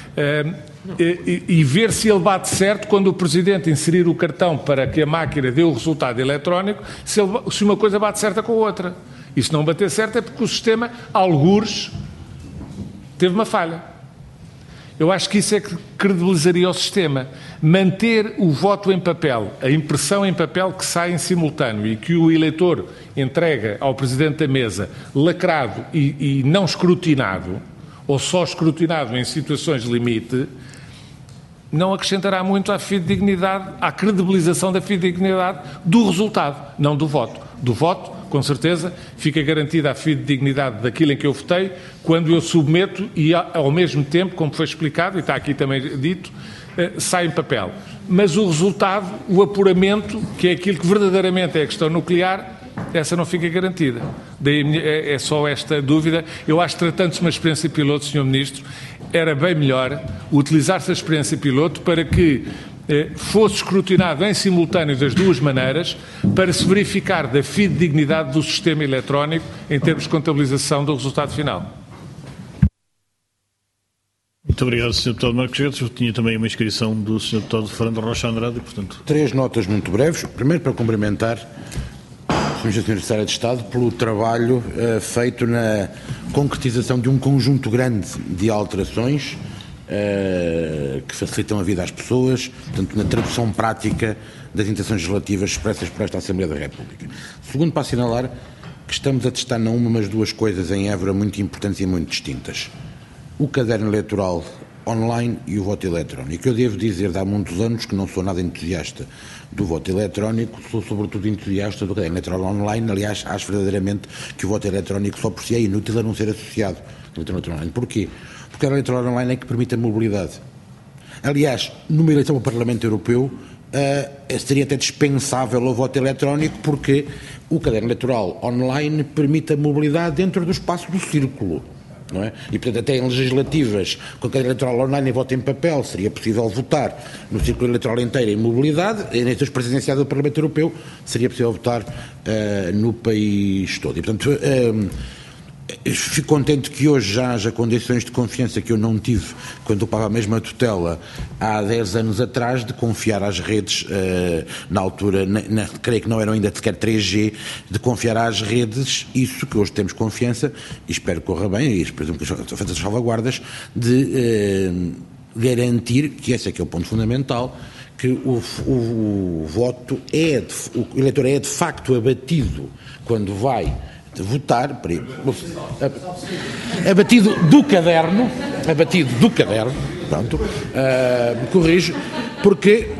e ver se ele bate certo quando o Presidente inserir o cartão para que a máquina dê o resultado eletrónico, se uma coisa bate certa com a outra. E se não bater certo é porque o sistema, algures, teve uma falha. Eu acho que isso é que credibilizaria o sistema. Manter o voto em papel, a impressão em papel que sai em simultâneo e que o eleitor entrega ao Presidente da Mesa lacrado e não escrutinado, ou só escrutinado em situações de limite, não acrescentará muito à fidedignidade, à credibilização da fidedignidade do resultado, não do voto. Do voto, com certeza, fica garantida a fidedignidade daquilo em que eu votei, quando eu submeto e, ao mesmo tempo, como foi explicado, e está aqui também dito, sai em papel. Mas o resultado, o apuramento, que é aquilo que verdadeiramente é a questão nuclear, essa não fica garantida. Daí é só esta dúvida. Eu acho que, tratando-se de uma experiência piloto, Sr. Ministro, era bem melhor utilizar-se a experiência piloto para que fosse escrutinado em simultâneo das duas maneiras, para se verificar da fidedignidade do sistema eletrónico em termos de contabilização do resultado final. Muito obrigado, Sr. Deputado Marcos Guedes. Eu tinha também uma inscrição do Sr. Deputado Fernando Rocha Andrade e, portanto... 3 notas muito breves. Primeiro, para cumprimentar o Sr. Secretário de Estado pelo trabalho feito na concretização de um conjunto grande de alterações que facilitam a vida às pessoas, portanto, na tradução prática das intenções legislativas expressas por esta Assembleia da República. Segundo, para assinalar que estamos a testar não uma, mas duas coisas em Évora muito importantes e muito distintas. O caderno eleitoral online e o voto eletrónico. Eu devo dizer, há muitos anos que não sou nada entusiasta do voto eletrónico, sou sobretudo entusiasta do caderno eleitoral online. Aliás, acho verdadeiramente que o voto eletrónico só por si é inútil a não ser associado ao eleitoral online. Porquê? Porque o eleitoral online é que permite a mobilidade. Aliás, numa eleição ao Parlamento Europeu, seria até dispensável o voto eletrónico, porque o caderno eleitoral online permite a mobilidade dentro do espaço do círculo. Não é? E, portanto, até em legislativas, com a caderno eleitoral online e voto em papel, seria possível votar no círculo eleitoral inteiro em mobilidade, e nas eleições presidenciais do Parlamento Europeu seria possível votar no país todo. E, portanto, fico contente que hoje já haja condições de confiança que eu não tive quando ocupava a mesma tutela há 10 anos atrás, de confiar às redes, na altura, creio que não eram ainda sequer 3G, de confiar às redes, isso que hoje temos confiança, e espero que corra bem, e por exemplo, que feitas as salvaguardas, de garantir, que esse é que é o ponto fundamental, que o voto o eleitor é de facto abatido quando vai votar, abatido do caderno, pronto, corrijo, porque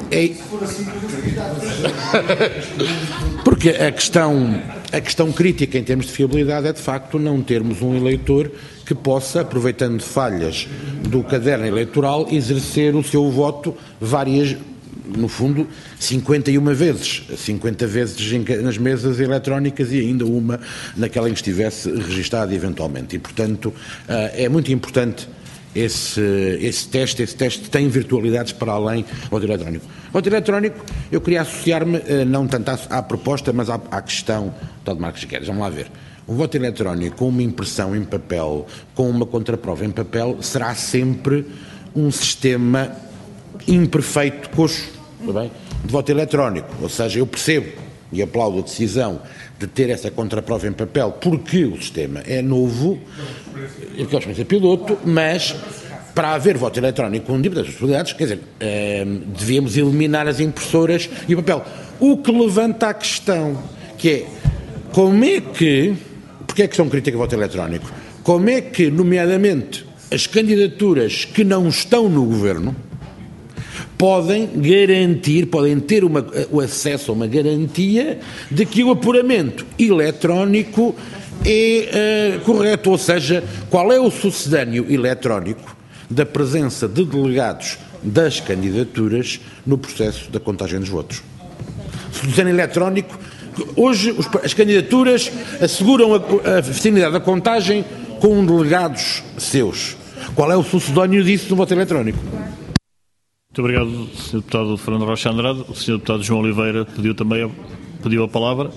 a questão crítica em termos de fiabilidade é de facto não termos um eleitor que possa, aproveitando falhas do caderno eleitoral, exercer o seu voto no fundo, 51 vezes, 50 vezes nas mesas eletrónicas e ainda uma naquela em que estivesse registada eventualmente. E, portanto, é muito importante esse teste. Esse teste tem virtualidades para além do voto eletrónico. O voto eletrónico, eu queria associar-me, não tanto à proposta, mas à questão do Dr. Marcos Guedes. Vamos lá ver. O voto eletrónico, com uma impressão em papel, com uma contraprova em papel, será sempre um sistema imperfeito, coxo, bem, de voto eletrónico. Ou seja, eu percebo e aplaudo a decisão de ter essa contraprova em papel, porque o sistema é novo, é uma experiência piloto, mas para haver voto eletrónico com diversas possibilidades, quer dizer, devíamos eliminar as impressoras e o papel. O que levanta a questão, que é, porque é que são crítica ao voto eletrónico? Como é que, nomeadamente, as candidaturas que não estão no governo podem ter o acesso a uma garantia de que o apuramento eletrónico é correto, ou seja, qual é o sucedâneo eletrónico da presença de delegados das candidaturas no processo da contagem dos votos. Sucedâneo eletrónico, hoje as candidaturas asseguram a finalidade da contagem com delegados seus. Qual é o sucedâneo disso no voto eletrónico? Muito obrigado, Sr. Deputado Fernando Rocha Andrade. O Sr. Deputado João Oliveira pediu a palavra.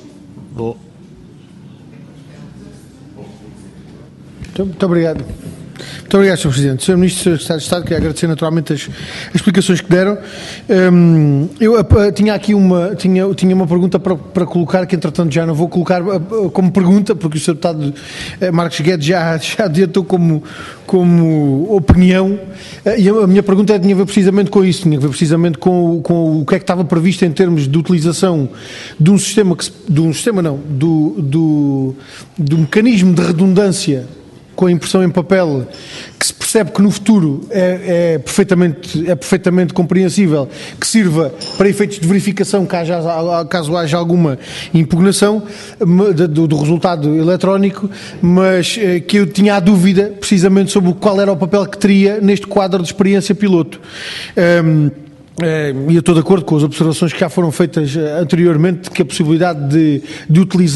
Muito obrigado. Muito obrigado, Sr. Presidente. Sr. Ministro, Sr. Secretário de Estado, queria agradecer naturalmente as explicações que deram. Eu tinha aqui uma pergunta para colocar, que entretanto já não vou colocar como pergunta, porque o Sr. Deputado Marcos Guedes já adiantou como opinião, e a minha pergunta tinha a ver precisamente com isso, tinha a ver precisamente com o que é que estava previsto em termos de utilização de um sistema, do mecanismo de redundância com a impressão em papel, que se percebe que no futuro é perfeitamente compreensível que sirva para efeitos de verificação caso haja alguma impugnação do resultado eletrónico, mas que eu tinha a dúvida precisamente sobre qual era o papel que teria neste quadro de experiência piloto. E eu estou de acordo com as observações que já foram feitas anteriormente, que a possibilidade de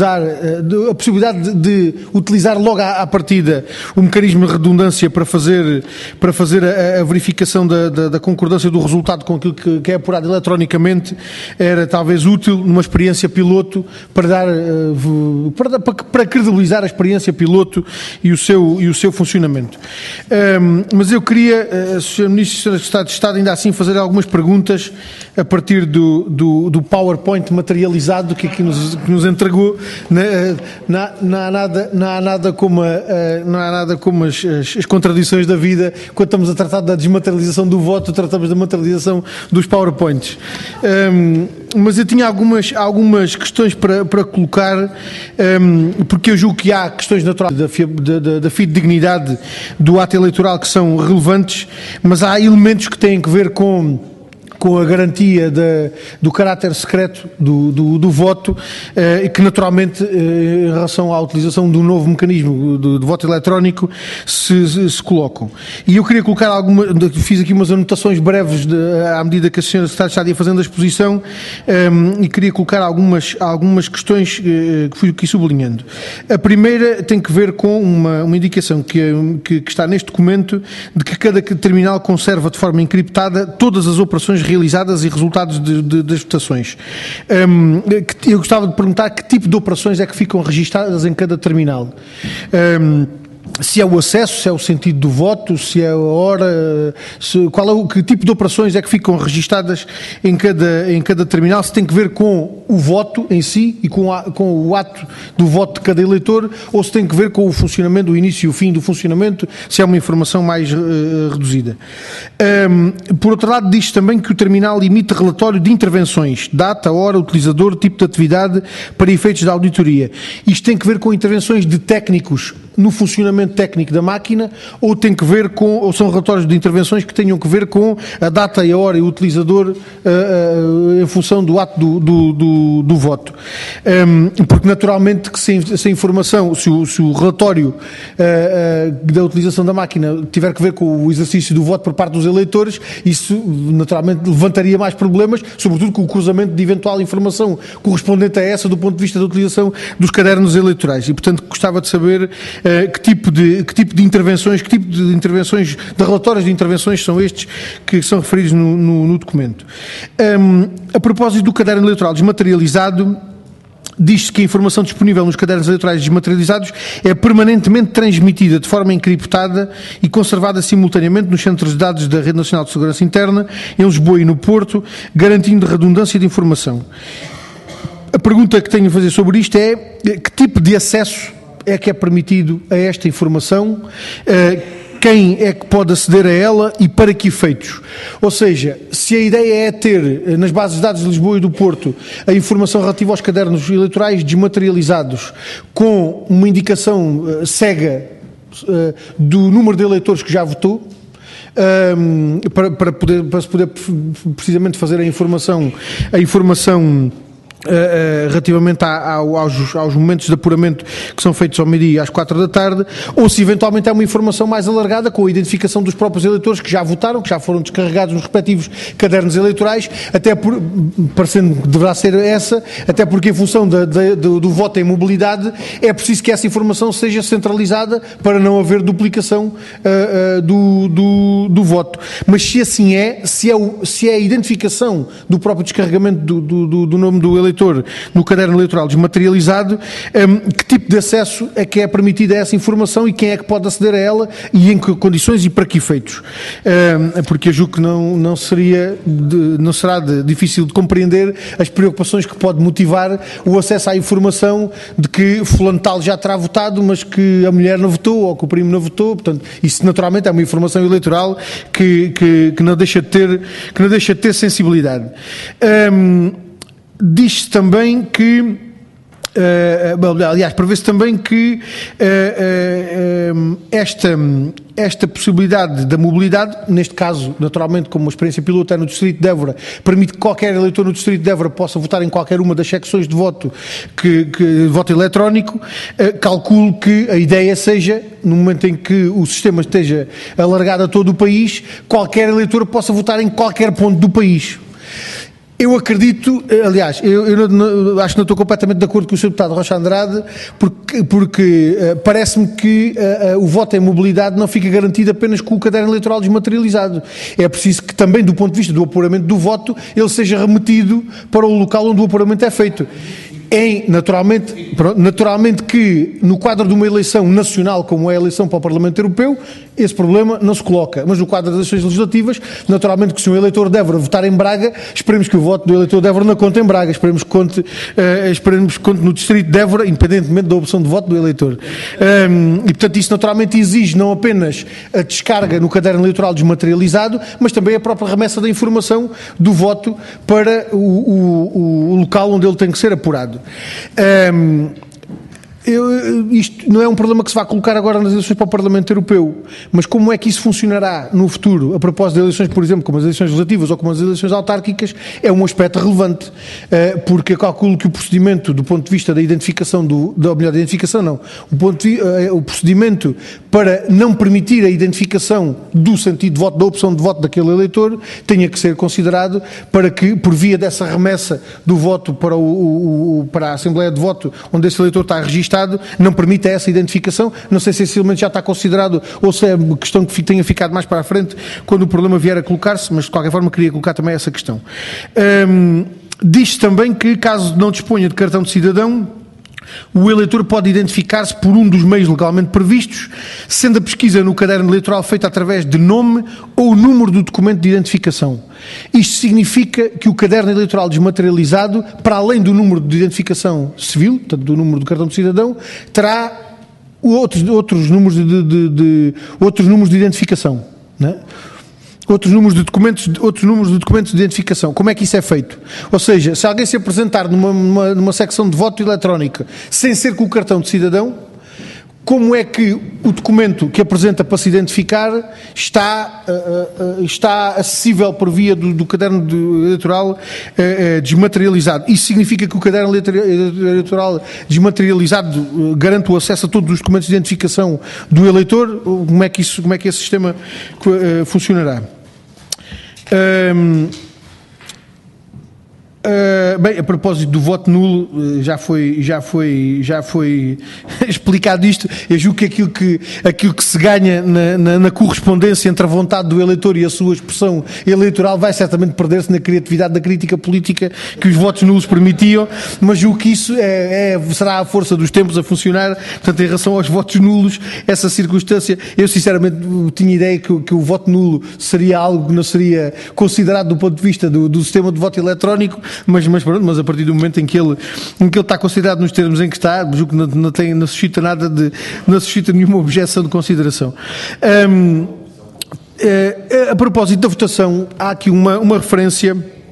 utilizar logo à partida o mecanismo de redundância para fazer a verificação da concordância do resultado com aquilo que é apurado eletronicamente era talvez útil numa experiência piloto para credibilizar a experiência piloto e o seu funcionamento. Mas eu queria, Sr. Ministro e Sr. Secretário de Estado, ainda assim fazer algumas perguntas a partir do PowerPoint materializado que aqui nos entregou. Não há nada como as contradições da vida. Quando estamos a tratar da desmaterialização do voto, tratamos da materialização dos PowerPoints. Mas eu tinha algumas questões para colocar, porque eu julgo que há questões naturais da fidedignidade do ato eleitoral que são relevantes, mas há elementos que têm que ver com a garantia do caráter secreto do voto, e que naturalmente, em relação à utilização do novo mecanismo de voto eletrónico, se colocam. E eu queria colocar fiz aqui umas anotações breves à medida que a Sra. Secretária de Estado ia fazendo a exposição, e queria colocar algumas questões que fui aqui sublinhando. A primeira tem que ver com uma indicação que está neste documento, de que cada terminal conserva de forma encriptada todas as operações realizadas e resultados das votações. Eu gostava de perguntar que tipo de operações é que ficam registadas em cada terminal. Se é o acesso, se é o sentido do voto, se é a hora, que tipo de operações é que ficam registadas em cada terminal, se tem que ver com o voto em si e com o ato do voto de cada eleitor, ou se tem que ver com o funcionamento, o início e o fim do funcionamento, se é uma informação mais reduzida. Por outro lado, diz também que o terminal emite relatório de intervenções, data, hora, utilizador, tipo de atividade, para efeitos de auditoria. Isto tem que ver com intervenções de técnicos no funcionamento técnico da máquina, ou tem que ver ou são relatórios de intervenções que tenham que ver com a data e a hora e o utilizador em função do ato do voto. Porque naturalmente que se a informação, se o relatório da utilização da máquina tiver que ver com o exercício do voto por parte dos eleitores, isso naturalmente levantaria mais problemas, sobretudo com o cruzamento de eventual informação correspondente a essa do ponto de vista da utilização dos cadernos eleitorais. E portanto gostava de saber que tipo de intervenções, de relatórios de intervenções são estes que são referidos no documento. A propósito do caderno eleitoral desmaterializado, diz-se que a informação disponível nos cadernos eleitorais desmaterializados é permanentemente transmitida de forma encriptada e conservada simultaneamente nos centros de dados da Rede Nacional de Segurança Interna, em Lisboa e no Porto, garantindo redundância de informação. A pergunta que tenho a fazer sobre isto é que tipo de acesso é que é permitido a esta informação, quem é que pode aceder a ela e para que efeitos? Ou seja, se a ideia é ter nas bases de dados de Lisboa e do Porto a informação relativa aos cadernos eleitorais desmaterializados com uma indicação cega do número de eleitores que já votou, para se poder precisamente fazer a informação relativamente aos momentos de apuramento que são feitos ao meio-dia e às 4 da tarde, ou se eventualmente é uma informação mais alargada com a identificação dos próprios eleitores que já votaram, que já foram descarregados nos respectivos cadernos eleitorais, parecendo que deverá ser essa, até porque em função do voto em mobilidade é preciso que essa informação seja centralizada para não haver duplicação do voto. Mas se assim se é a identificação do próprio descarregamento do nome do eleitor no caderno eleitoral desmaterializado, que tipo de acesso é que é permitido a essa informação e quem é que pode aceder a ela e em que condições e para que efeitos? Porque eu julgo que não será difícil de compreender as preocupações que pode motivar o acesso à informação de que fulano tal já terá votado, mas que a mulher não votou ou que o primo não votou. Portanto, isso naturalmente é uma informação eleitoral que não deixa de ter sensibilidade. Diz-se também que Aliás, prevê-se também que esta possibilidade da mobilidade, neste caso, naturalmente, como a experiência piloto é no Distrito de Évora, permite que qualquer eleitor no Distrito de Évora possa votar em qualquer uma das secções de voto, que voto eletrónico. Calculo que a ideia seja, no momento em que o sistema esteja alargado a todo o país, qualquer eleitor possa votar em qualquer ponto do país. Eu acredito, aliás, eu acho que não estou completamente de acordo com o Sr. Deputado Rocha Andrade, porque parece-me que o voto em mobilidade não fica garantido apenas com o caderno eleitoral desmaterializado. É preciso que também, do ponto de vista do apuramento do voto, ele seja remetido para o local onde o apuramento é feito. Naturalmente que no quadro de uma eleição nacional, como é a eleição para o Parlamento Europeu, esse problema não se coloca. Mas no quadro das eleições legislativas, naturalmente que se um eleitor de Évora votar em Braga, esperemos que o voto do eleitor de Évora não conte em Braga, esperemos que conte no Distrito de Évora, independentemente da opção de voto do eleitor. E portanto isso naturalmente exige não apenas a descarga no caderno eleitoral desmaterializado, mas também a própria remessa da informação do voto para o local onde ele tem que ser apurado. Isto não é um problema que se vai colocar agora nas eleições para o Parlamento Europeu, mas como é que isso funcionará no futuro, a propósito de eleições, por exemplo, como as eleições legislativas ou como as eleições autárquicas, é um aspecto relevante, porque eu calculo que o procedimento do ponto de vista da identificação o procedimento para não permitir a identificação do sentido de voto, da opção de voto daquele eleitor, tenha que ser considerado para que, por via dessa remessa do voto para a Assembleia de Voto, onde esse eleitor está registado, não permite essa identificação. Não sei se esse elemento já está considerado ou se é questão que tenha ficado mais para a frente quando o problema vier a colocar-se, mas de qualquer forma queria colocar também essa questão. Diz-se também que, caso não disponha de cartão de cidadão, o eleitor pode identificar-se por um dos meios legalmente previstos, sendo a pesquisa no caderno eleitoral feita através de nome ou número do documento de identificação. Isto significa que o caderno eleitoral desmaterializado, para além do número de identificação civil, portanto do número do cartão de cidadão, terá outros números de identificação, não é? Outros números de documentos de identificação. Como é que isso é feito? Ou seja, se alguém se apresentar numa secção de voto eletrónica sem ser com o cartão de cidadão, como é que o documento que apresenta para se identificar está acessível por via do caderno eleitoral desmaterializado? Isso significa que o caderno eleitoral desmaterializado garante o acesso a todos os documentos de identificação do eleitor? Como é que esse sistema funcionará? Bem, a propósito do voto nulo, já foi explicado isto. Eu julgo que aquilo que se ganha na correspondência entre a vontade do eleitor e a sua expressão eleitoral vai certamente perder-se na criatividade da crítica política que os votos nulos permitiam, mas julgo que isso será a força dos tempos a funcionar. Portanto, em relação aos votos nulos, essa circunstância, eu sinceramente tinha ideia que o voto nulo seria algo que não seria considerado do ponto de vista do sistema de voto eletrónico, mas a partir do momento em que ele está considerado nos termos em que está, julgo que não suscita nenhuma objeção de consideração. A propósito da votação, há aqui uma referência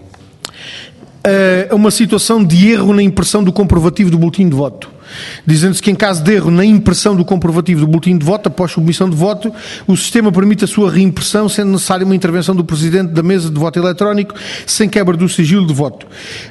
a uma situação de erro na impressão do comprovativo do boletim de voto, dizendo-se que em caso de erro na impressão do comprovativo do boletim de voto, após submissão de voto, o sistema permite a sua reimpressão, sendo necessária uma intervenção do Presidente da mesa de voto eletrónico, sem quebra do sigilo de voto.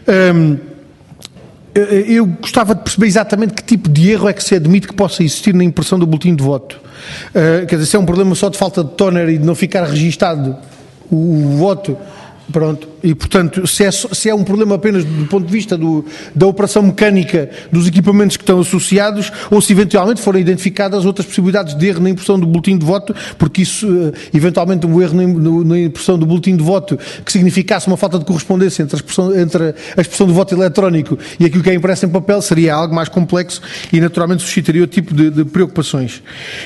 Eu gostava de perceber exatamente que tipo de erro é que se admite que possa existir na impressão do boletim de voto. Quer dizer, se é um problema só de falta de toner e de não ficar registado o voto, pronto, e portanto se é um problema apenas do ponto de vista da operação mecânica dos equipamentos que estão associados, ou se eventualmente forem identificadas outras possibilidades de erro na impressão do boletim de voto, porque isso, eventualmente um erro na impressão do boletim de voto que significasse uma falta de correspondência entre a expressão do voto eletrónico e aquilo que é impresso em papel, seria algo mais complexo e naturalmente suscitaria outro tipo de preocupações.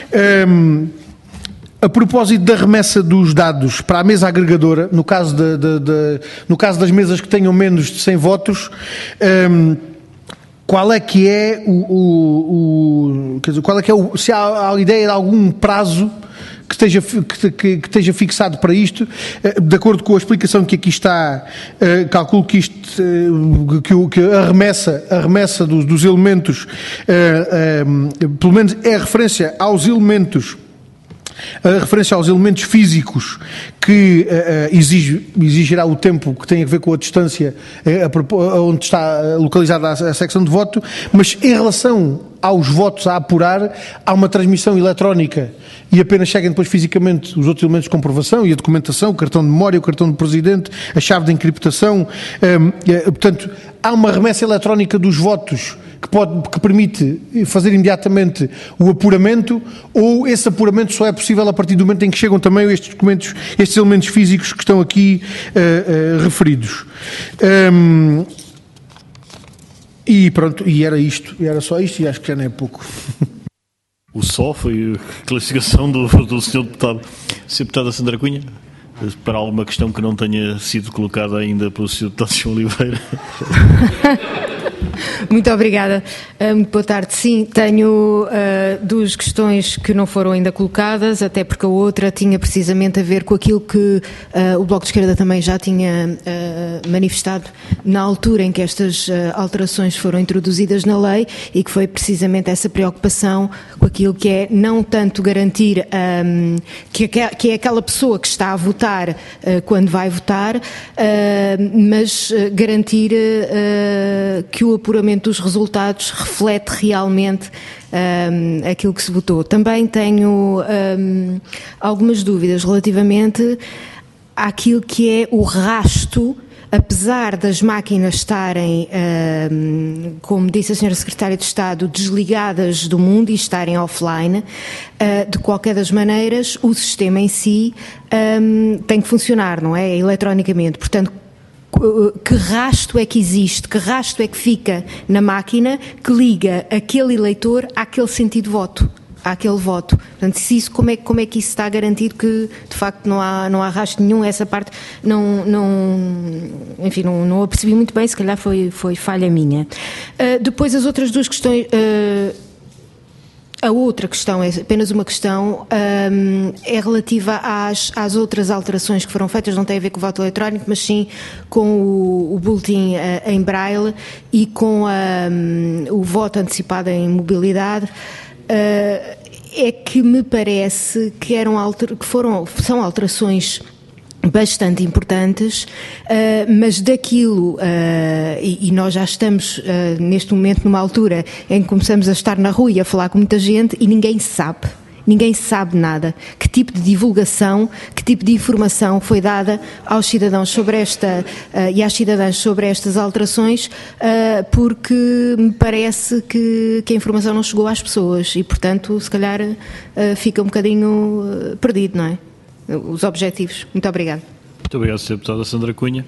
A propósito da remessa dos dados para a mesa agregadora, no caso das mesas que tenham menos de 100 votos, qual é que é se há a ideia de algum prazo esteja fixado para isto. De acordo com a explicação que aqui está, calculo que isto, que a remessa dos elementos, pelo menos é a referência aos elementos físicos que exigirá o tempo que tem a ver com a distância onde está localizada a secção de voto, mas em relação aos votos a apurar, há uma transmissão eletrónica e apenas seguem depois fisicamente os outros elementos de comprovação e a documentação, o cartão de memória, o cartão do presidente, a chave de encriptação. Portanto, há uma remessa eletrónica dos votos que permite fazer imediatamente o apuramento, ou esse apuramento só é possível a partir do momento em que chegam também estes documentos, estes elementos físicos que estão aqui referidos. E pronto, e era isto, e era só isto, e acho que já não é pouco. O só foi a classificação do Sr. Deputado. Sr. Deputada Sandra Cunha, para alguma questão que não tenha sido colocada ainda pelo Sr. Deputado João Oliveira. Muito obrigada. Muito boa tarde. Sim, tenho duas questões que não foram ainda colocadas, até porque a outra tinha precisamente a ver com aquilo que o Bloco de Esquerda também já tinha manifestado na altura em que estas alterações foram introduzidas na lei, e que foi precisamente essa preocupação com aquilo que é não tanto garantir que é aquela pessoa que está a votar quando vai votar, mas garantir que o apuramento dos resultados reflete realmente aquilo que se votou. Também tenho algumas dúvidas relativamente àquilo que é o rasto, apesar das máquinas estarem, como disse a Sra. Secretária de Estado, desligadas do mundo e estarem offline, de qualquer das maneiras, o sistema em si tem que funcionar, não é? Eletronicamente. Portanto, que rasto é que existe, que rasto é que fica na máquina que liga aquele eleitor àquele sentido de voto, àquele voto. Portanto, se isso, como é que isso está garantido que, de facto, não há rasto nenhum? Essa parte enfim, não a percebi muito bem, se calhar foi falha minha. Depois, as outras duas questões... A outra questão é apenas uma questão, é relativa às outras alterações que foram feitas, não tem a ver com o voto eletrónico, mas sim com o boletim em braille e com o voto antecipado em mobilidade. É que me parece que são alterações bastante importantes, mas daquilo, e nós já estamos neste momento numa altura em que começamos a estar na rua e a falar com muita gente e ninguém sabe nada. Que tipo de divulgação, que tipo de informação foi dada aos cidadãos sobre e às cidadãs sobre estas alterações, porque me parece que a informação não chegou às pessoas e, portanto, se calhar fica um bocadinho perdido, não é? Os objetivos. Muito obrigada. Muito obrigado, Sra. Deputada Sandra Cunha.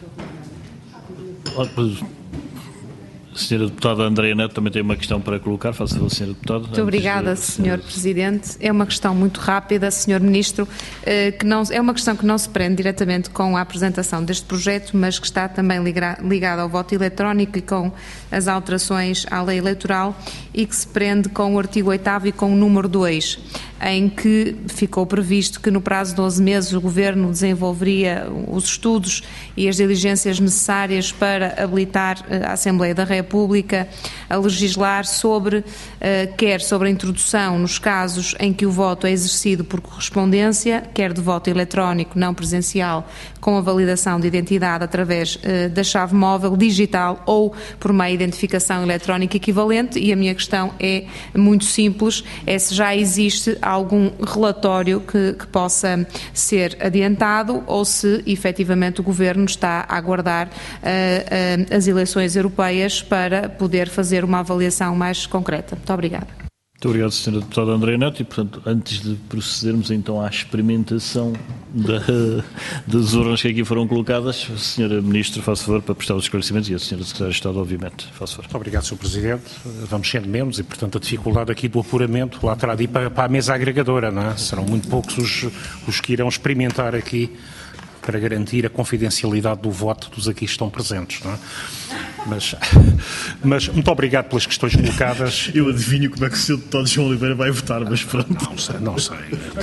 A Sra. Deputada Andreia Neto também tem uma questão para colocar. Faça a Sra. Deputada. Muito obrigada, Sr. Presidente. É uma questão muito rápida, Sr. Ministro, é uma questão que não se prende diretamente com a apresentação deste projeto, mas que está também ligada ao voto eletrónico e com as alterações à lei eleitoral, e que se prende com o artigo 8º e com o número 2, em que ficou previsto que no prazo de 12 meses o Governo desenvolveria os estudos e as diligências necessárias para habilitar a Assembleia da República a legislar quer sobre a introdução nos casos em que o voto é exercido por correspondência, quer de voto eletrónico não presencial com a validação de identidade através da chave móvel digital ou por meio de identificação eletrónica equivalente, e a minha questão é muito simples, é se já existe algum relatório que possa ser adiantado ou se efetivamente o Governo está a aguardar as eleições europeias para poder fazer uma avaliação mais concreta. Muito obrigada. Muito obrigado, Sra. Deputada Andreia Neto. E, portanto, antes de procedermos então à experimentação das urnas que aqui foram colocadas, a Sra. Ministra, faça favor para prestar os esclarecimentos, e a Sra. Secretária de Estado, obviamente. Faça favor. Muito obrigado, Sr. Presidente. Vamos sendo menos e, portanto, a dificuldade aqui do apuramento lá terá de ir para a mesa agregadora, não é? Serão muito poucos os que irão experimentar aqui para garantir a confidencialidade do voto dos aqui estão presentes, não é? Mas muito obrigado pelas questões colocadas. Eu adivinho como é que o Sr. Deputado João Oliveira vai votar, mas pronto. Não sei.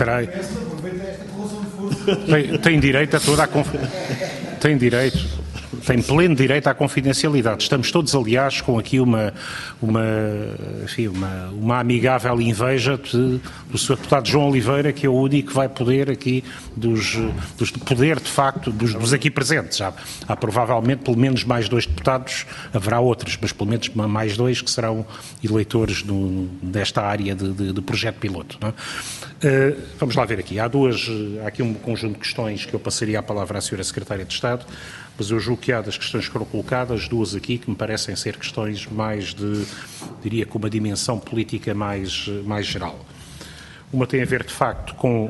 Tem direito a toda a tem pleno direito à confidencialidade. Estamos todos, aliás, com aqui uma amigável inveja do Sr. Deputado João Oliveira, que é o único que vai poder aqui dos poder, de facto, dos aqui presentes. Há provavelmente pelo menos mais 2 deputados, haverá outros, mas pelo menos mais 2 que serão eleitores desta área de projeto piloto. Não é? Vamos lá ver aqui. Há aqui um conjunto de questões que eu passaria a palavra à Sra. Secretária de Estado, mas eu julgo que há das questões que foram colocadas, 2 aqui que me parecem ser questões mais diria, com uma dimensão política mais geral. Uma tem a ver, de facto, com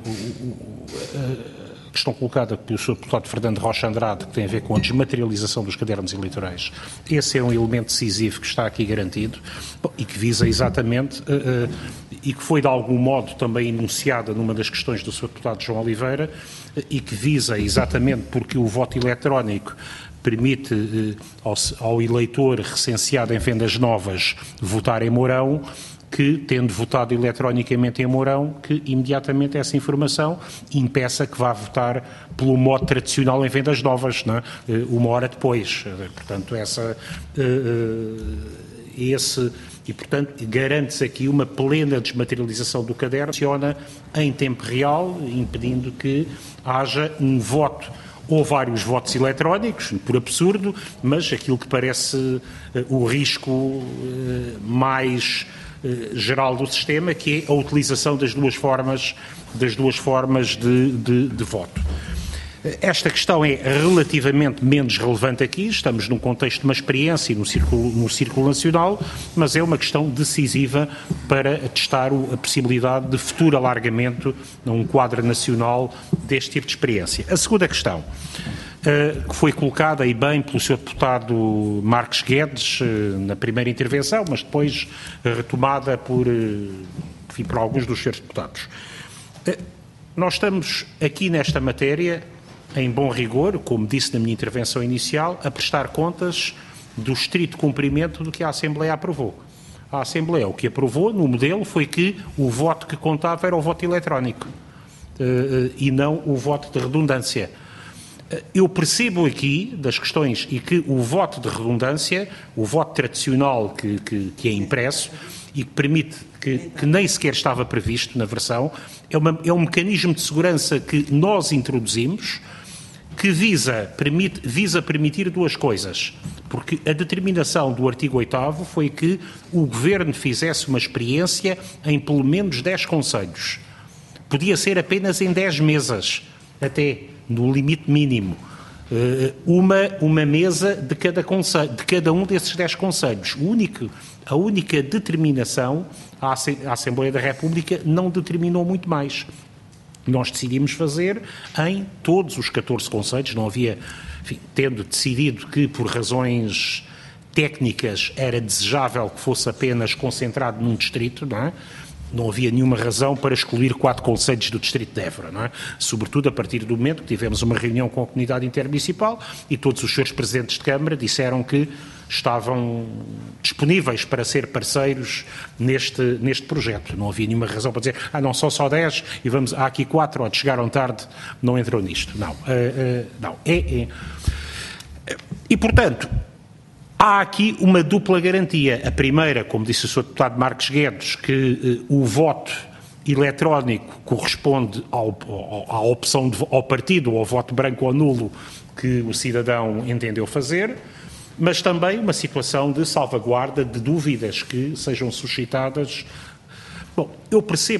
a questão colocada pelo Sr. Deputado Fernando Rocha Andrade, que tem a ver com a desmaterialização dos cadernos eleitorais. Esse é um elemento decisivo que está aqui garantido e que visa exatamente, e que foi de algum modo também enunciada numa das questões do Sr. Deputado João Oliveira, e que visa exatamente porque o voto eletrónico permite ao eleitor recenseado em vendas novas votar em Mourão, que, tendo votado eletronicamente em Mourão, que imediatamente essa informação impeça que vá votar pelo modo tradicional em vendas novas, não é? 1 hora depois. Portanto, e, portanto, garante-se aqui uma plena desmaterialização do caderno, funciona em tempo real, impedindo que haja um voto ou vários votos eletrónicos, por absurdo, mas aquilo que parece o risco mais geral do sistema, que é a utilização das duas formas de voto. Esta questão é relativamente menos relevante aqui, estamos num contexto de uma experiência no círculo nacional, mas é uma questão decisiva para testar a possibilidade de futuro alargamento num quadro nacional deste tipo de experiência. A segunda questão, que foi colocada e bem pelo Sr. Deputado Marques Guedes na primeira intervenção, mas depois retomada por alguns dos Srs. Deputados. Nós estamos aqui nesta matéria, em bom rigor, como disse na minha intervenção inicial, a prestar contas do estrito cumprimento do que a Assembleia aprovou. A Assembleia o que aprovou no modelo foi que o voto que contava era o voto eletrónico e não o voto de redundância. Eu percebo aqui das questões e que o voto de redundância, o voto tradicional que é impresso e que permite, que nem sequer estava previsto na versão, é um mecanismo de segurança que nós introduzimos, que visa permitir 2 coisas, porque a determinação do artigo 8º foi que o Governo fizesse uma experiência em pelo menos 10 concelhos. Podia ser apenas em 10 mesas, até no limite mínimo. Uma mesa de cada um desses 10 concelhos. A única determinação, a Assembleia da República não determinou muito mais. Nós decidimos fazer em todos os 14 concelhos, não havia, enfim, tendo decidido que por razões técnicas era desejável que fosse apenas concentrado num distrito, não é? Não havia nenhuma razão para excluir 4 concelhos do distrito de Évora, não é? Sobretudo a partir do momento que tivemos uma reunião com a comunidade intermunicipal e todos os senhores presidentes de Câmara disseram que estavam disponíveis para ser parceiros neste projeto. Não havia nenhuma razão para dizer, não, são só 10 e há aqui 4, ou chegaram tarde, não entram nisto. Não. E, portanto, há aqui uma dupla garantia. A primeira, como disse o Sr. Deputado Marques Guedes, que o voto eletrónico corresponde à opção ao partido, ou ao voto branco ou nulo que o cidadão entendeu fazer, mas também uma situação de salvaguarda de dúvidas que sejam suscitadas. Bom, eu percebo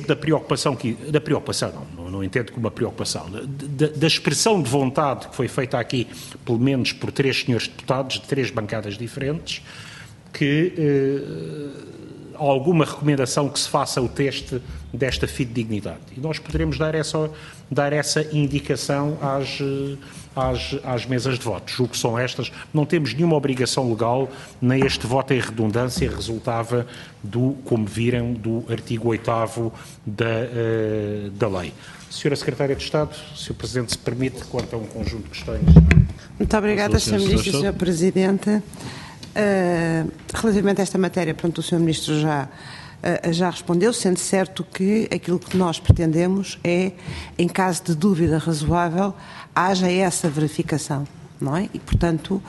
não entendo como uma preocupação, da expressão de vontade que foi feita aqui, pelo menos por 3 senhores deputados de 3 bancadas diferentes, que alguma recomendação que se faça o teste desta fidedignidade. E nós poderemos dar essa indicação às mesas de voto. Julgo que são estas. Não temos nenhuma obrigação legal, nem este voto em redundância resultava como viram, do artigo 8º da lei. Senhora Secretária de Estado, se o Presidente se permite, quanto a um conjunto de questões. Muito obrigada, Sr. Ministro e Sr. Presidente. Relativamente a esta matéria, pronto, o Sr. Ministro já respondeu, sendo certo que aquilo que nós pretendemos é, em caso de dúvida razoável, haja essa verificação, não é? E, portanto,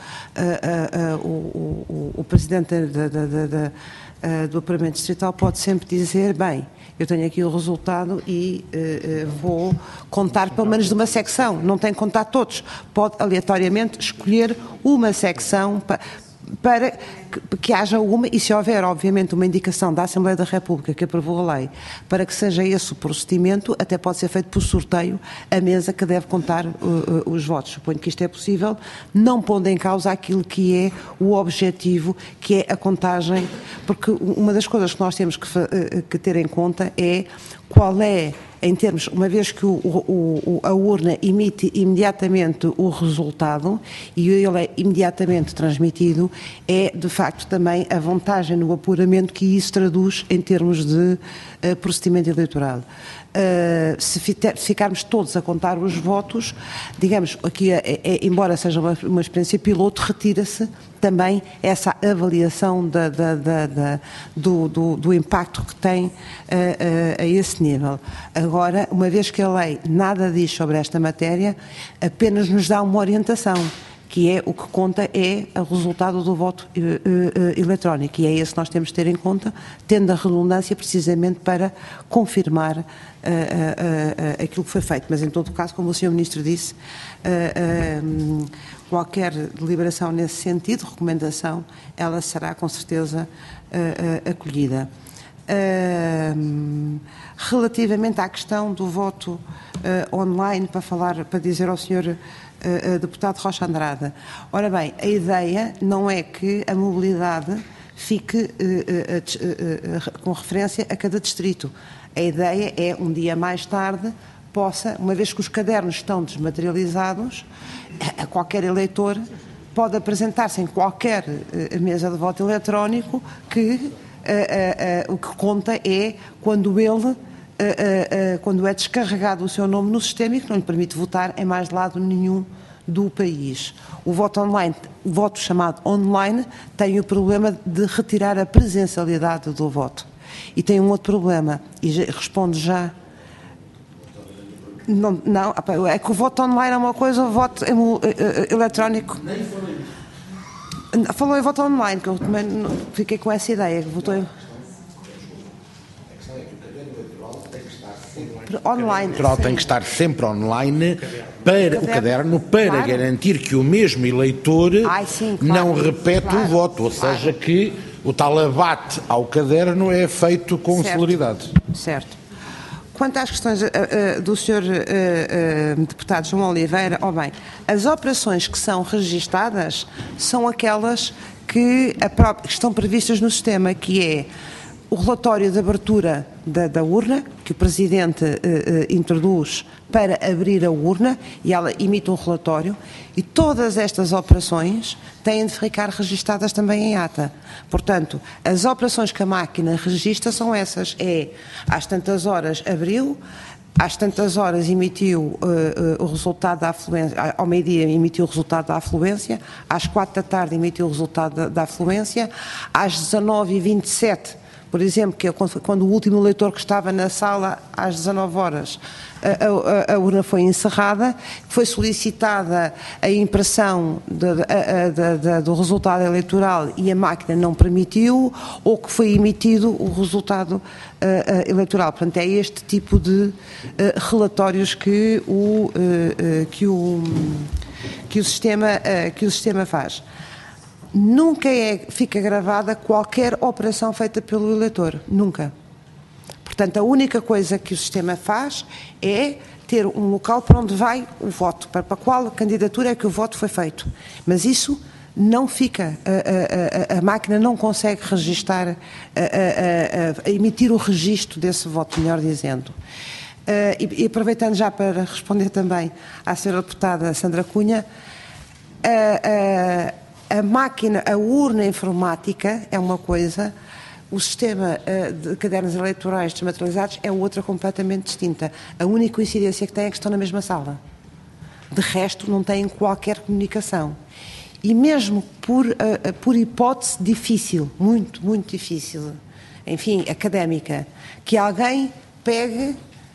o Presidente do Apuramento Distrital pode sempre dizer, bem, eu tenho aqui o resultado e vou contar pelo menos de uma secção, não tem que contar todos, pode aleatoriamente escolher uma secção para que haja uma, e se houver, obviamente, uma indicação da Assembleia da República que aprovou a lei para que seja esse o procedimento, até pode ser feito por sorteio a mesa que deve contar os votos. Suponho que isto é possível, não pondo em causa aquilo que é o objetivo, que é a contagem, porque uma das coisas que nós temos que ter em conta é qual é, em termos, uma vez que a urna emite imediatamente o resultado e ele é imediatamente transmitido, é de facto também a vantagem no apuramento que isso traduz em termos de procedimento eleitoral. Se ficarmos todos a contar os votos, digamos, aqui, embora seja uma experiência piloto, retira-se também essa avaliação do impacto que tem a esse nível. Agora, uma vez que a lei nada diz sobre esta matéria, apenas nos dá uma orientação, que é o que conta é o resultado do voto eletrónico, e é esse que nós temos de ter em conta, tendo a redundância precisamente para confirmar aquilo que foi feito. Mas em todo o caso, como o Sr. Ministro disse, qualquer deliberação nesse sentido, recomendação, ela será com certeza acolhida. Relativamente à questão do voto online, para dizer ao Sr. Deputado Rocha Andrade, ora bem, a ideia não é que a mobilidade fique com referência a cada distrito. A ideia é, um dia mais tarde, uma vez que os cadernos estão desmaterializados, a qualquer eleitor pode apresentar-se em qualquer mesa de voto eletrónico que o que conta é quando é descarregado o seu nome no sistema e que não lhe permite votar em mais lado nenhum do país. O voto online, o voto chamado online, tem o problema de retirar a presencialidade do voto. E tem um outro problema, e respondo já. Não, é que o voto online é uma coisa, o voto eletrónico... Falou em voto online, que eu também fiquei com essa ideia, que votou online. O eleitoral tem que estar sempre online para o caderno, para garantir que o mesmo eleitor não repete o voto, ou seja, que o tal abate ao caderno é feito com celeridade. Certo. Quanto às questões do Sr. Deputado João Oliveira, as operações que são registadas são aquelas que estão previstas no sistema, que é o relatório de abertura da urna, que o Presidente introduz para abrir a urna, e ela emite um relatório, e todas estas operações têm de ficar registadas também em ata. Portanto, as operações que a máquina registra são essas, às tantas horas abriu, às tantas horas emitiu o resultado da afluência, ao meio-dia emitiu o resultado da afluência, às 4 da tarde emitiu o resultado da afluência, às 19h27, por exemplo, que é quando o último eleitor que estava na sala às 19 horas, a urna foi encerrada, foi solicitada a impressão do resultado eleitoral e a máquina não permitiu, ou que foi emitido o resultado eleitoral. Portanto, é este tipo de relatórios que o sistema faz. Nunca fica gravada qualquer operação feita pelo eleitor, nunca. Portanto, a única coisa que o sistema faz é ter um local para onde vai o voto, para qual candidatura é que o voto foi feito. Mas isso não fica, a máquina não consegue registar, emitir o registro desse voto, melhor dizendo. E aproveitando já para responder também à Sra. Deputada Sandra Cunha, a máquina, a urna informática é uma coisa, o sistema de cadernos eleitorais desmaterializados é outra completamente distinta. A única coincidência que tem é que estão na mesma sala. De resto, não têm qualquer comunicação. e mesmo por hipótese difícil, muito, muito difícil, enfim, académica, que alguém pegue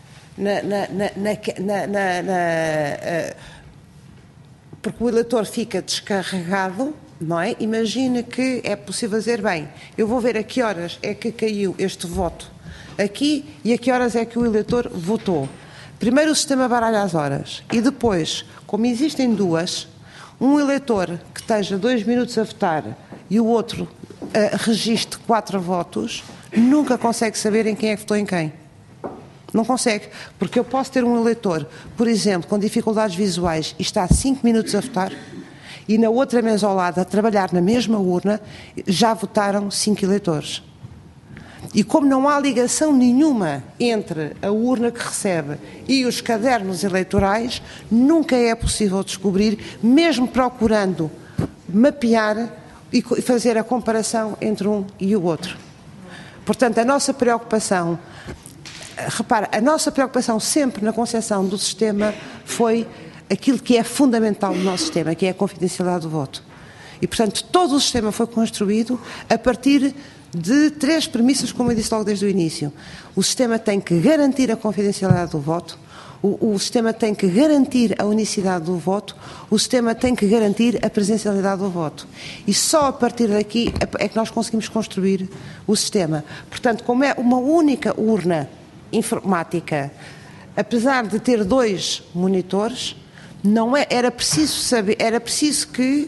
porque o eleitor fica descarregado, não é? Imagine que é possível dizer, bem, eu vou ver a que horas é que caiu este voto aqui e a que horas é que o eleitor votou. Primeiro o sistema baralha as horas e depois, como existem duas, um eleitor que esteja 2 minutos a votar e o outro registre 4 votos, nunca consegue saber em quem é que votou em quem. Não consegue, porque eu posso ter um eleitor, por exemplo, com dificuldades visuais e está 5 minutos a votar e na outra mesa ao lado a trabalhar na mesma urna já votaram 5 eleitores. E como não há ligação nenhuma entre a urna que recebe e os cadernos eleitorais, nunca é possível descobrir, mesmo procurando mapear e fazer a comparação entre um e o outro. Portanto, a nossa preocupação, repara, a nossa preocupação sempre na concepção do sistema foi aquilo que é fundamental no nosso sistema, que é a confidencialidade do voto. E, portanto, todo o sistema foi construído a partir de 3 premissas, como eu disse logo desde o início. O sistema tem que garantir a confidencialidade do voto, o sistema tem que garantir a unicidade do voto, o sistema tem que garantir a presencialidade do voto. E só a partir daqui é que nós conseguimos construir o sistema. Portanto, como é uma única urna informática, apesar de ter 2 monitores, não é, era preciso saber, era preciso que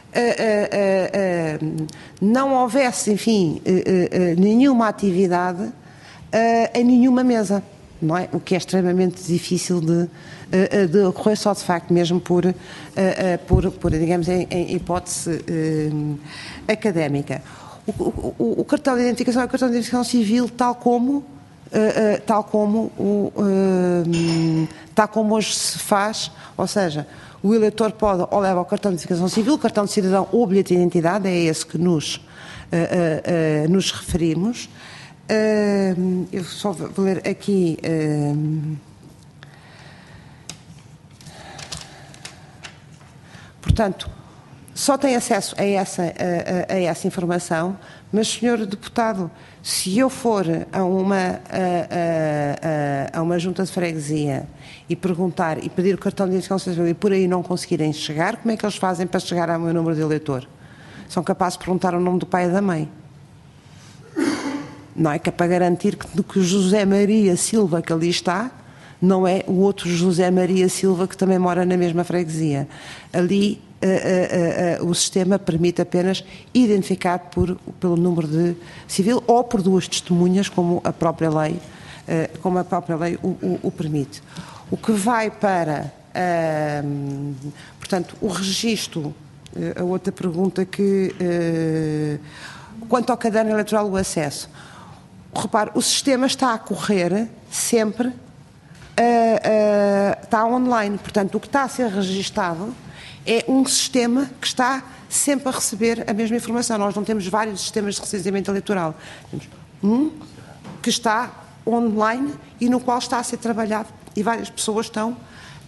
não houvesse, enfim, nenhuma atividade em nenhuma mesa, não é? O que é extremamente difícil de ocorrer só de facto mesmo por digamos, em hipótese académica. O cartão de identificação é o cartão de identificação civil tal como hoje se faz, ou seja, o eleitor pode ou leva o cartão de identificação civil, o cartão de cidadão ou bilhete de identidade, é esse que nos referimos. Eu só vou ler aqui. Portanto, só tem acesso a essa informação, mas, Sr. Deputado, se eu for a uma junta de freguesia e perguntar e pedir o cartão de identificação civil e por aí não conseguirem chegar, como é que eles fazem para chegar ao meu número de eleitor? São capazes de perguntar o nome do pai e da mãe. Não é que é para garantir que o José Maria Silva que ali está não é o outro José Maria Silva que também mora na mesma freguesia. Ali o sistema permite apenas identificar pelo número de civil ou por 2 testemunhas, como a própria lei o permite. O que vai para, portanto, o registro, a outra pergunta que, quanto ao caderno eleitoral, o acesso. Repare, o sistema está a correr sempre, está online, portanto, o que está a ser registado é um sistema que está sempre a receber a mesma informação. Nós não temos vários sistemas de recenseamento eleitoral. Temos um que está online e no qual está a ser trabalhado e várias pessoas estão.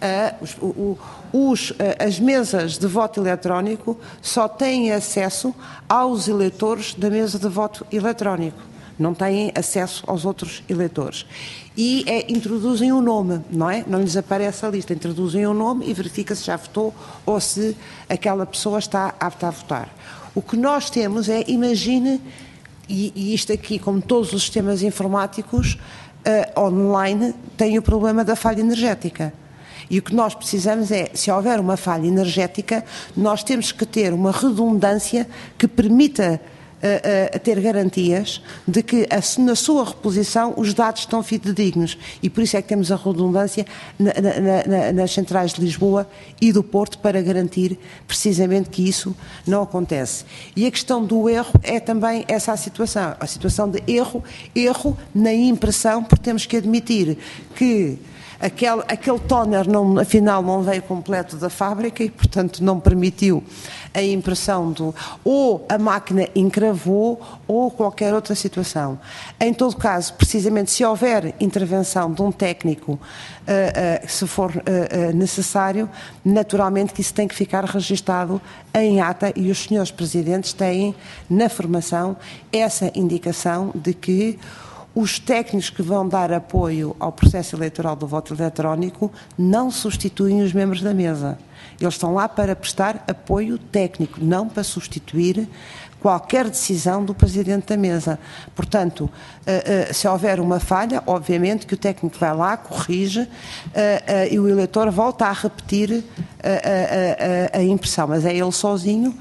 As mesas de voto eletrónico só têm acesso aos eleitores da mesa de voto eletrónico. Não têm acesso aos outros eleitores. E introduzem um nome, não é? Não lhes aparece a lista. Introduzem um nome e verifica se já votou ou se aquela pessoa está apta a votar. O que nós temos é, imagine, e isto aqui, como todos os sistemas informáticos, online, tem o problema da falha energética. E o que nós precisamos é, se houver uma falha energética, nós temos que ter uma redundância que permita a ter garantias de que na sua reposição os dados estão fidedignos e por isso é que temos a redundância nas centrais de Lisboa e do Porto para garantir precisamente que isso não acontece. E a questão do erro é também essa a situação de erro na impressão, porque temos que admitir que aquele toner afinal não veio completo da fábrica e, portanto, não permitiu a impressão ou a máquina encravou ou qualquer outra situação. Em todo caso, precisamente se houver intervenção de um técnico, se for necessário, naturalmente que isso tem que ficar registado em ata e os senhores presidentes têm na formação essa indicação de que os técnicos que vão dar apoio ao processo eleitoral do voto eletrónico não substituem os membros da mesa. Eles estão lá para prestar apoio técnico, não para substituir qualquer decisão do Presidente da mesa. Portanto, se houver uma falha, obviamente que o técnico vai lá, corrige e o eleitor volta a repetir a impressão, mas é ele sozinho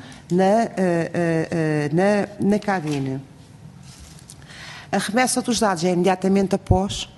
na cabine. A remessa dos dados é imediatamente após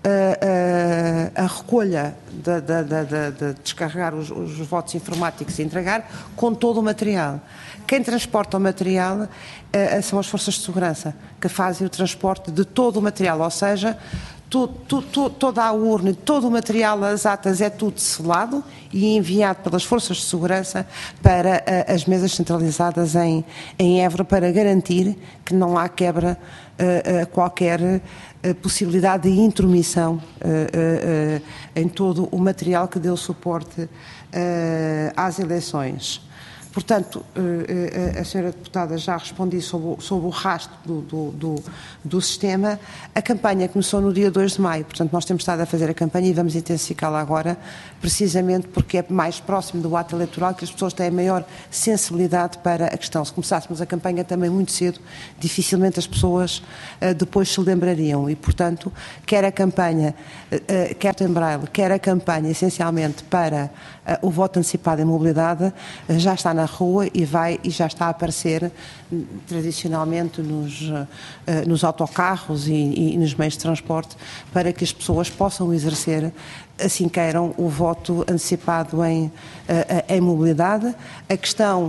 a recolha de descarregar os votos informáticos e entregar com todo o material. Quem transporta o material são as forças de segurança, que fazem o transporte de todo o material, ou seja, toda a urna, todo o material, as atas, é tudo selado e enviado pelas forças de segurança para as mesas centralizadas em Évora, para garantir que não há quebra, qualquer possibilidade de intromissão em todo o material que deu suporte às eleições. Portanto, a senhora deputada já respondi sobre o rastro do sistema. A campanha começou no dia 2 de maio, portanto nós temos estado a fazer a campanha e vamos intensificá-la agora, precisamente porque é mais próximo do ato eleitoral que as pessoas têm maior sensibilidade para a questão. Se começássemos a campanha também muito cedo, dificilmente as pessoas depois se lembrariam e, portanto, quer a campanha, quer em braille, quer a campanha essencialmente para o voto antecipado em mobilidade, já está na rua e já está a aparecer tradicionalmente nos autocarros e nos meios de transporte para que as pessoas possam exercer, assim queiram, o voto antecipado em mobilidade. A questão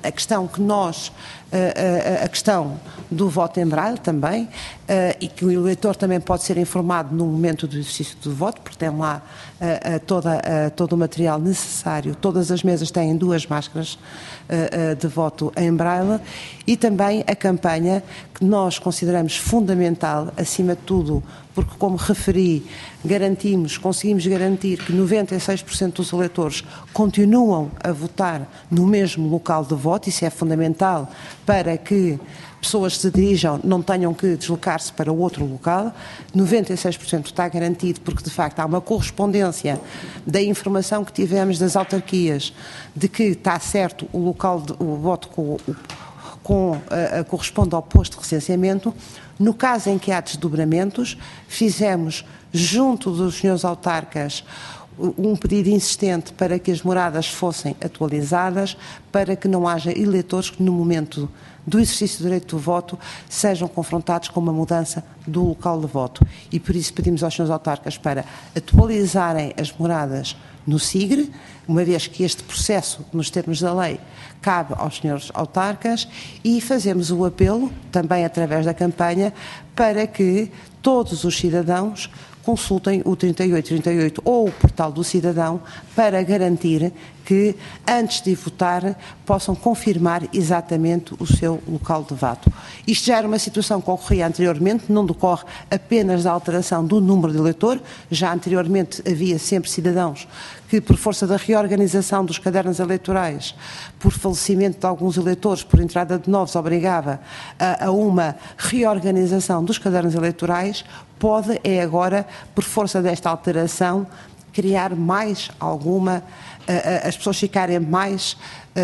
do voto em braille também, e que o eleitor também pode ser informado no momento do exercício do voto, porque tem lá todo o material necessário. Todas as mesas têm 2 máscaras de voto em braille, e também a campanha que nós consideramos fundamental, acima de tudo, porque, como referi, conseguimos garantir que 96% dos eleitores continuam a votar no mesmo local de voto. Isso é fundamental para que pessoas que se dirijam não tenham que deslocar-se para outro local. 96% está garantido porque, de facto, há uma correspondência da informação que tivemos das autarquias de que está certo o local o voto corresponde ao posto de recenseamento. No caso em que há desdobramentos, fizemos, junto dos senhores autarcas, um pedido insistente para que as moradas fossem atualizadas, para que não haja eleitores que, no momento do exercício do direito do voto, sejam confrontados com uma mudança do local de voto. E por isso pedimos aos senhores autarcas para atualizarem as moradas no SIGRE, uma vez que este processo, nos termos da lei, cabe aos senhores autarcas, e fazemos o apelo, também através da campanha, para que todos os cidadãos consultem o 3838 ou o portal do cidadão para garantir que, antes de votar, possam confirmar exatamente o seu local de voto. Isto já era uma situação que ocorria anteriormente, não decorre apenas da alteração do número de eleitor. Já anteriormente havia sempre cidadãos que, por força da reorganização dos cadernos eleitorais, por falecimento de alguns eleitores, por entrada de novos, obrigava a uma reorganização dos cadernos eleitorais. Pode, agora, por força desta alteração, criar mais alguma, as pessoas ficarem mais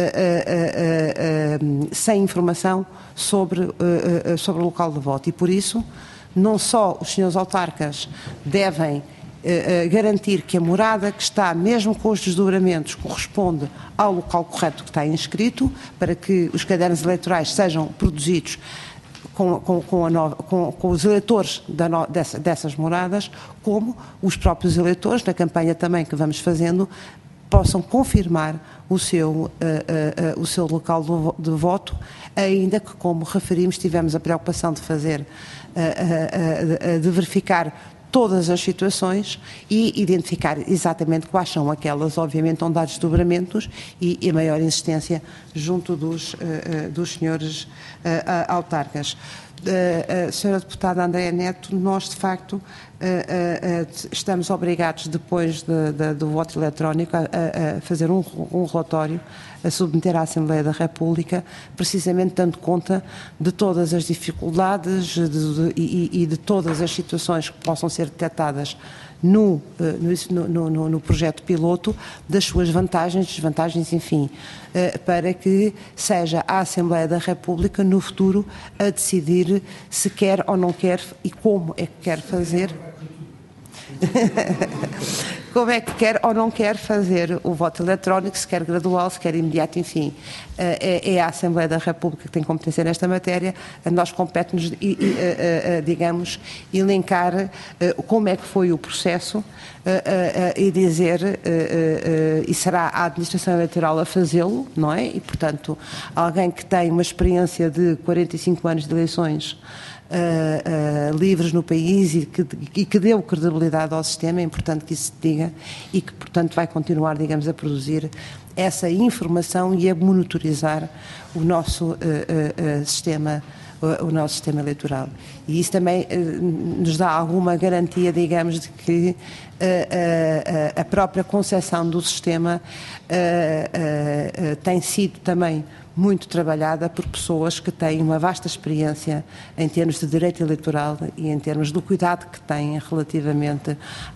sem informação sobre o local de voto. E por isso, não só os senhores autarcas devem garantir que a morada que está, mesmo com os desdobramentos, corresponde ao local correto que está inscrito, para que os cadernos eleitorais sejam produzidos com os eleitores dessas moradas, como os próprios eleitores, na campanha também que vamos fazendo, possam confirmar o seu local de voto, ainda que, como referimos, tivemos a preocupação de fazer, de verificar todas as situações e identificar exatamente quais são aquelas, obviamente, onde há desdobramentos e a maior insistência junto dos senhores autarcas. Senhora Deputada Andréa Neto, nós de facto estamos obrigados, depois do voto eletrónico, a fazer um relatório, a submeter à Assembleia da República, precisamente dando conta de todas as dificuldades e de todas as situações que possam ser detectadas no projeto piloto, das suas vantagens, desvantagens, enfim, para que seja a Assembleia da República no futuro a decidir se quer ou não quer e como é que quer fazer. Como é que quer ou não quer fazer o voto eletrónico, se quer gradual, se quer imediato, enfim. É a Assembleia da República que tem competência nesta matéria. A nós compete-nos, digamos, elencar como é que foi o processo e dizer, e será a administração eleitoral a fazê-lo, não é? E, portanto, alguém que tem uma experiência de 45 anos de eleições livres no país e que deu credibilidade ao sistema, é importante que isso se diga e que, portanto, vai continuar, digamos, a produzir essa informação e a monitorizar o nosso sistema eleitoral. E isso também nos dá alguma garantia, digamos, de que a própria concepção do sistema tem sido também muito trabalhada por pessoas que têm uma vasta experiência em termos de direito eleitoral e em termos do cuidado que têm relativamente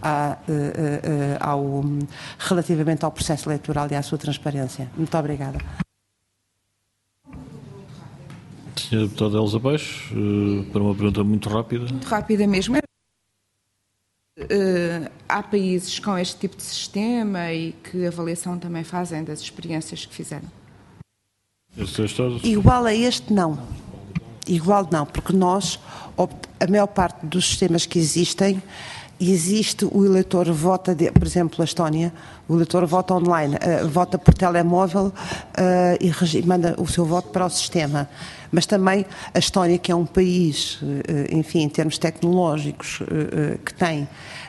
ao processo eleitoral e à sua transparência. Muito obrigada. Senhora Deputada Elsa Peixes, para uma pergunta muito rápida. Muito rápida mesmo. Há países com este tipo de sistema e que avaliação também fazem das experiências que fizeram? Igual a este, não. Igual não, porque a maior parte dos sistemas que existem, existe o eleitor vota, por exemplo, a Estónia, o eleitor vota online, vota por telemóvel e manda o seu voto para o sistema. Mas também a Estónia, que é um país, enfim, em termos tecnológicos, que tem,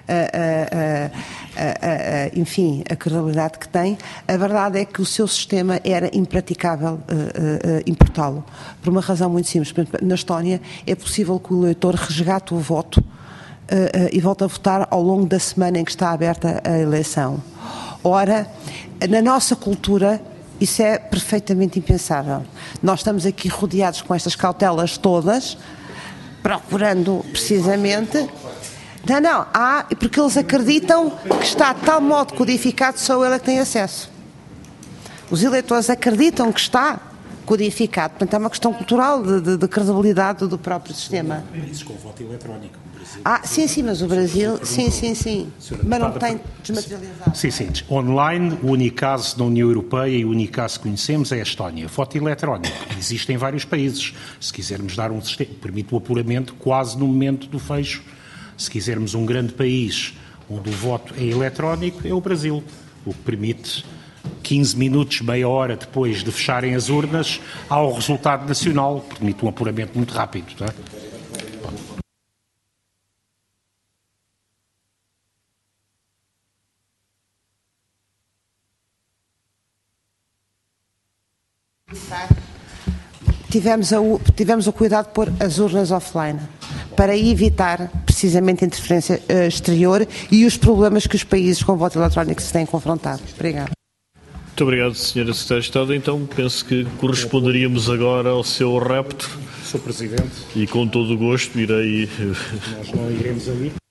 enfim, a credibilidade que tem, a verdade é que o seu sistema era impraticável importá-lo, por uma razão muito simples. Na Estónia é possível que o eleitor resgate o voto e volte a votar ao longo da semana em que está aberta a eleição. Ora, na nossa cultura, isso é perfeitamente impensável. Nós estamos aqui rodeados com estas cautelas todas, procurando precisamente... Não, porque eles acreditam que está de tal modo codificado, só ele é que tem acesso. Os eleitores acreditam que está codificado. Portanto, é uma questão cultural de credibilidade do próprio sistema. Países com voto eletrónico. Sim, mas o Brasil, sim. Mas não tem desmaterializado. Sim. Online, o único caso da União Europeia e o único caso que conhecemos é a Estónia. Voto eletrónico. Existe em vários países. Se quisermos dar um sistema, permite o apuramento quase no momento do fecho. Se quisermos um grande país onde o voto é eletrónico, é o Brasil, o que permite 15 minutos, meia hora depois de fecharem as urnas, ao resultado nacional, permite um apuramento muito rápido. Tá? Tivemos o cuidado de pôr as urnas offline, para evitar precisamente a interferência exterior e os problemas que os países com voto eletrónico se têm confrontado. Obrigado. Muito obrigado, Sra. Secretária de Estado. Então, penso que corresponderíamos agora ao seu repto. Sr. Presidente. E com todo o gosto irei... Nós não iremos ali.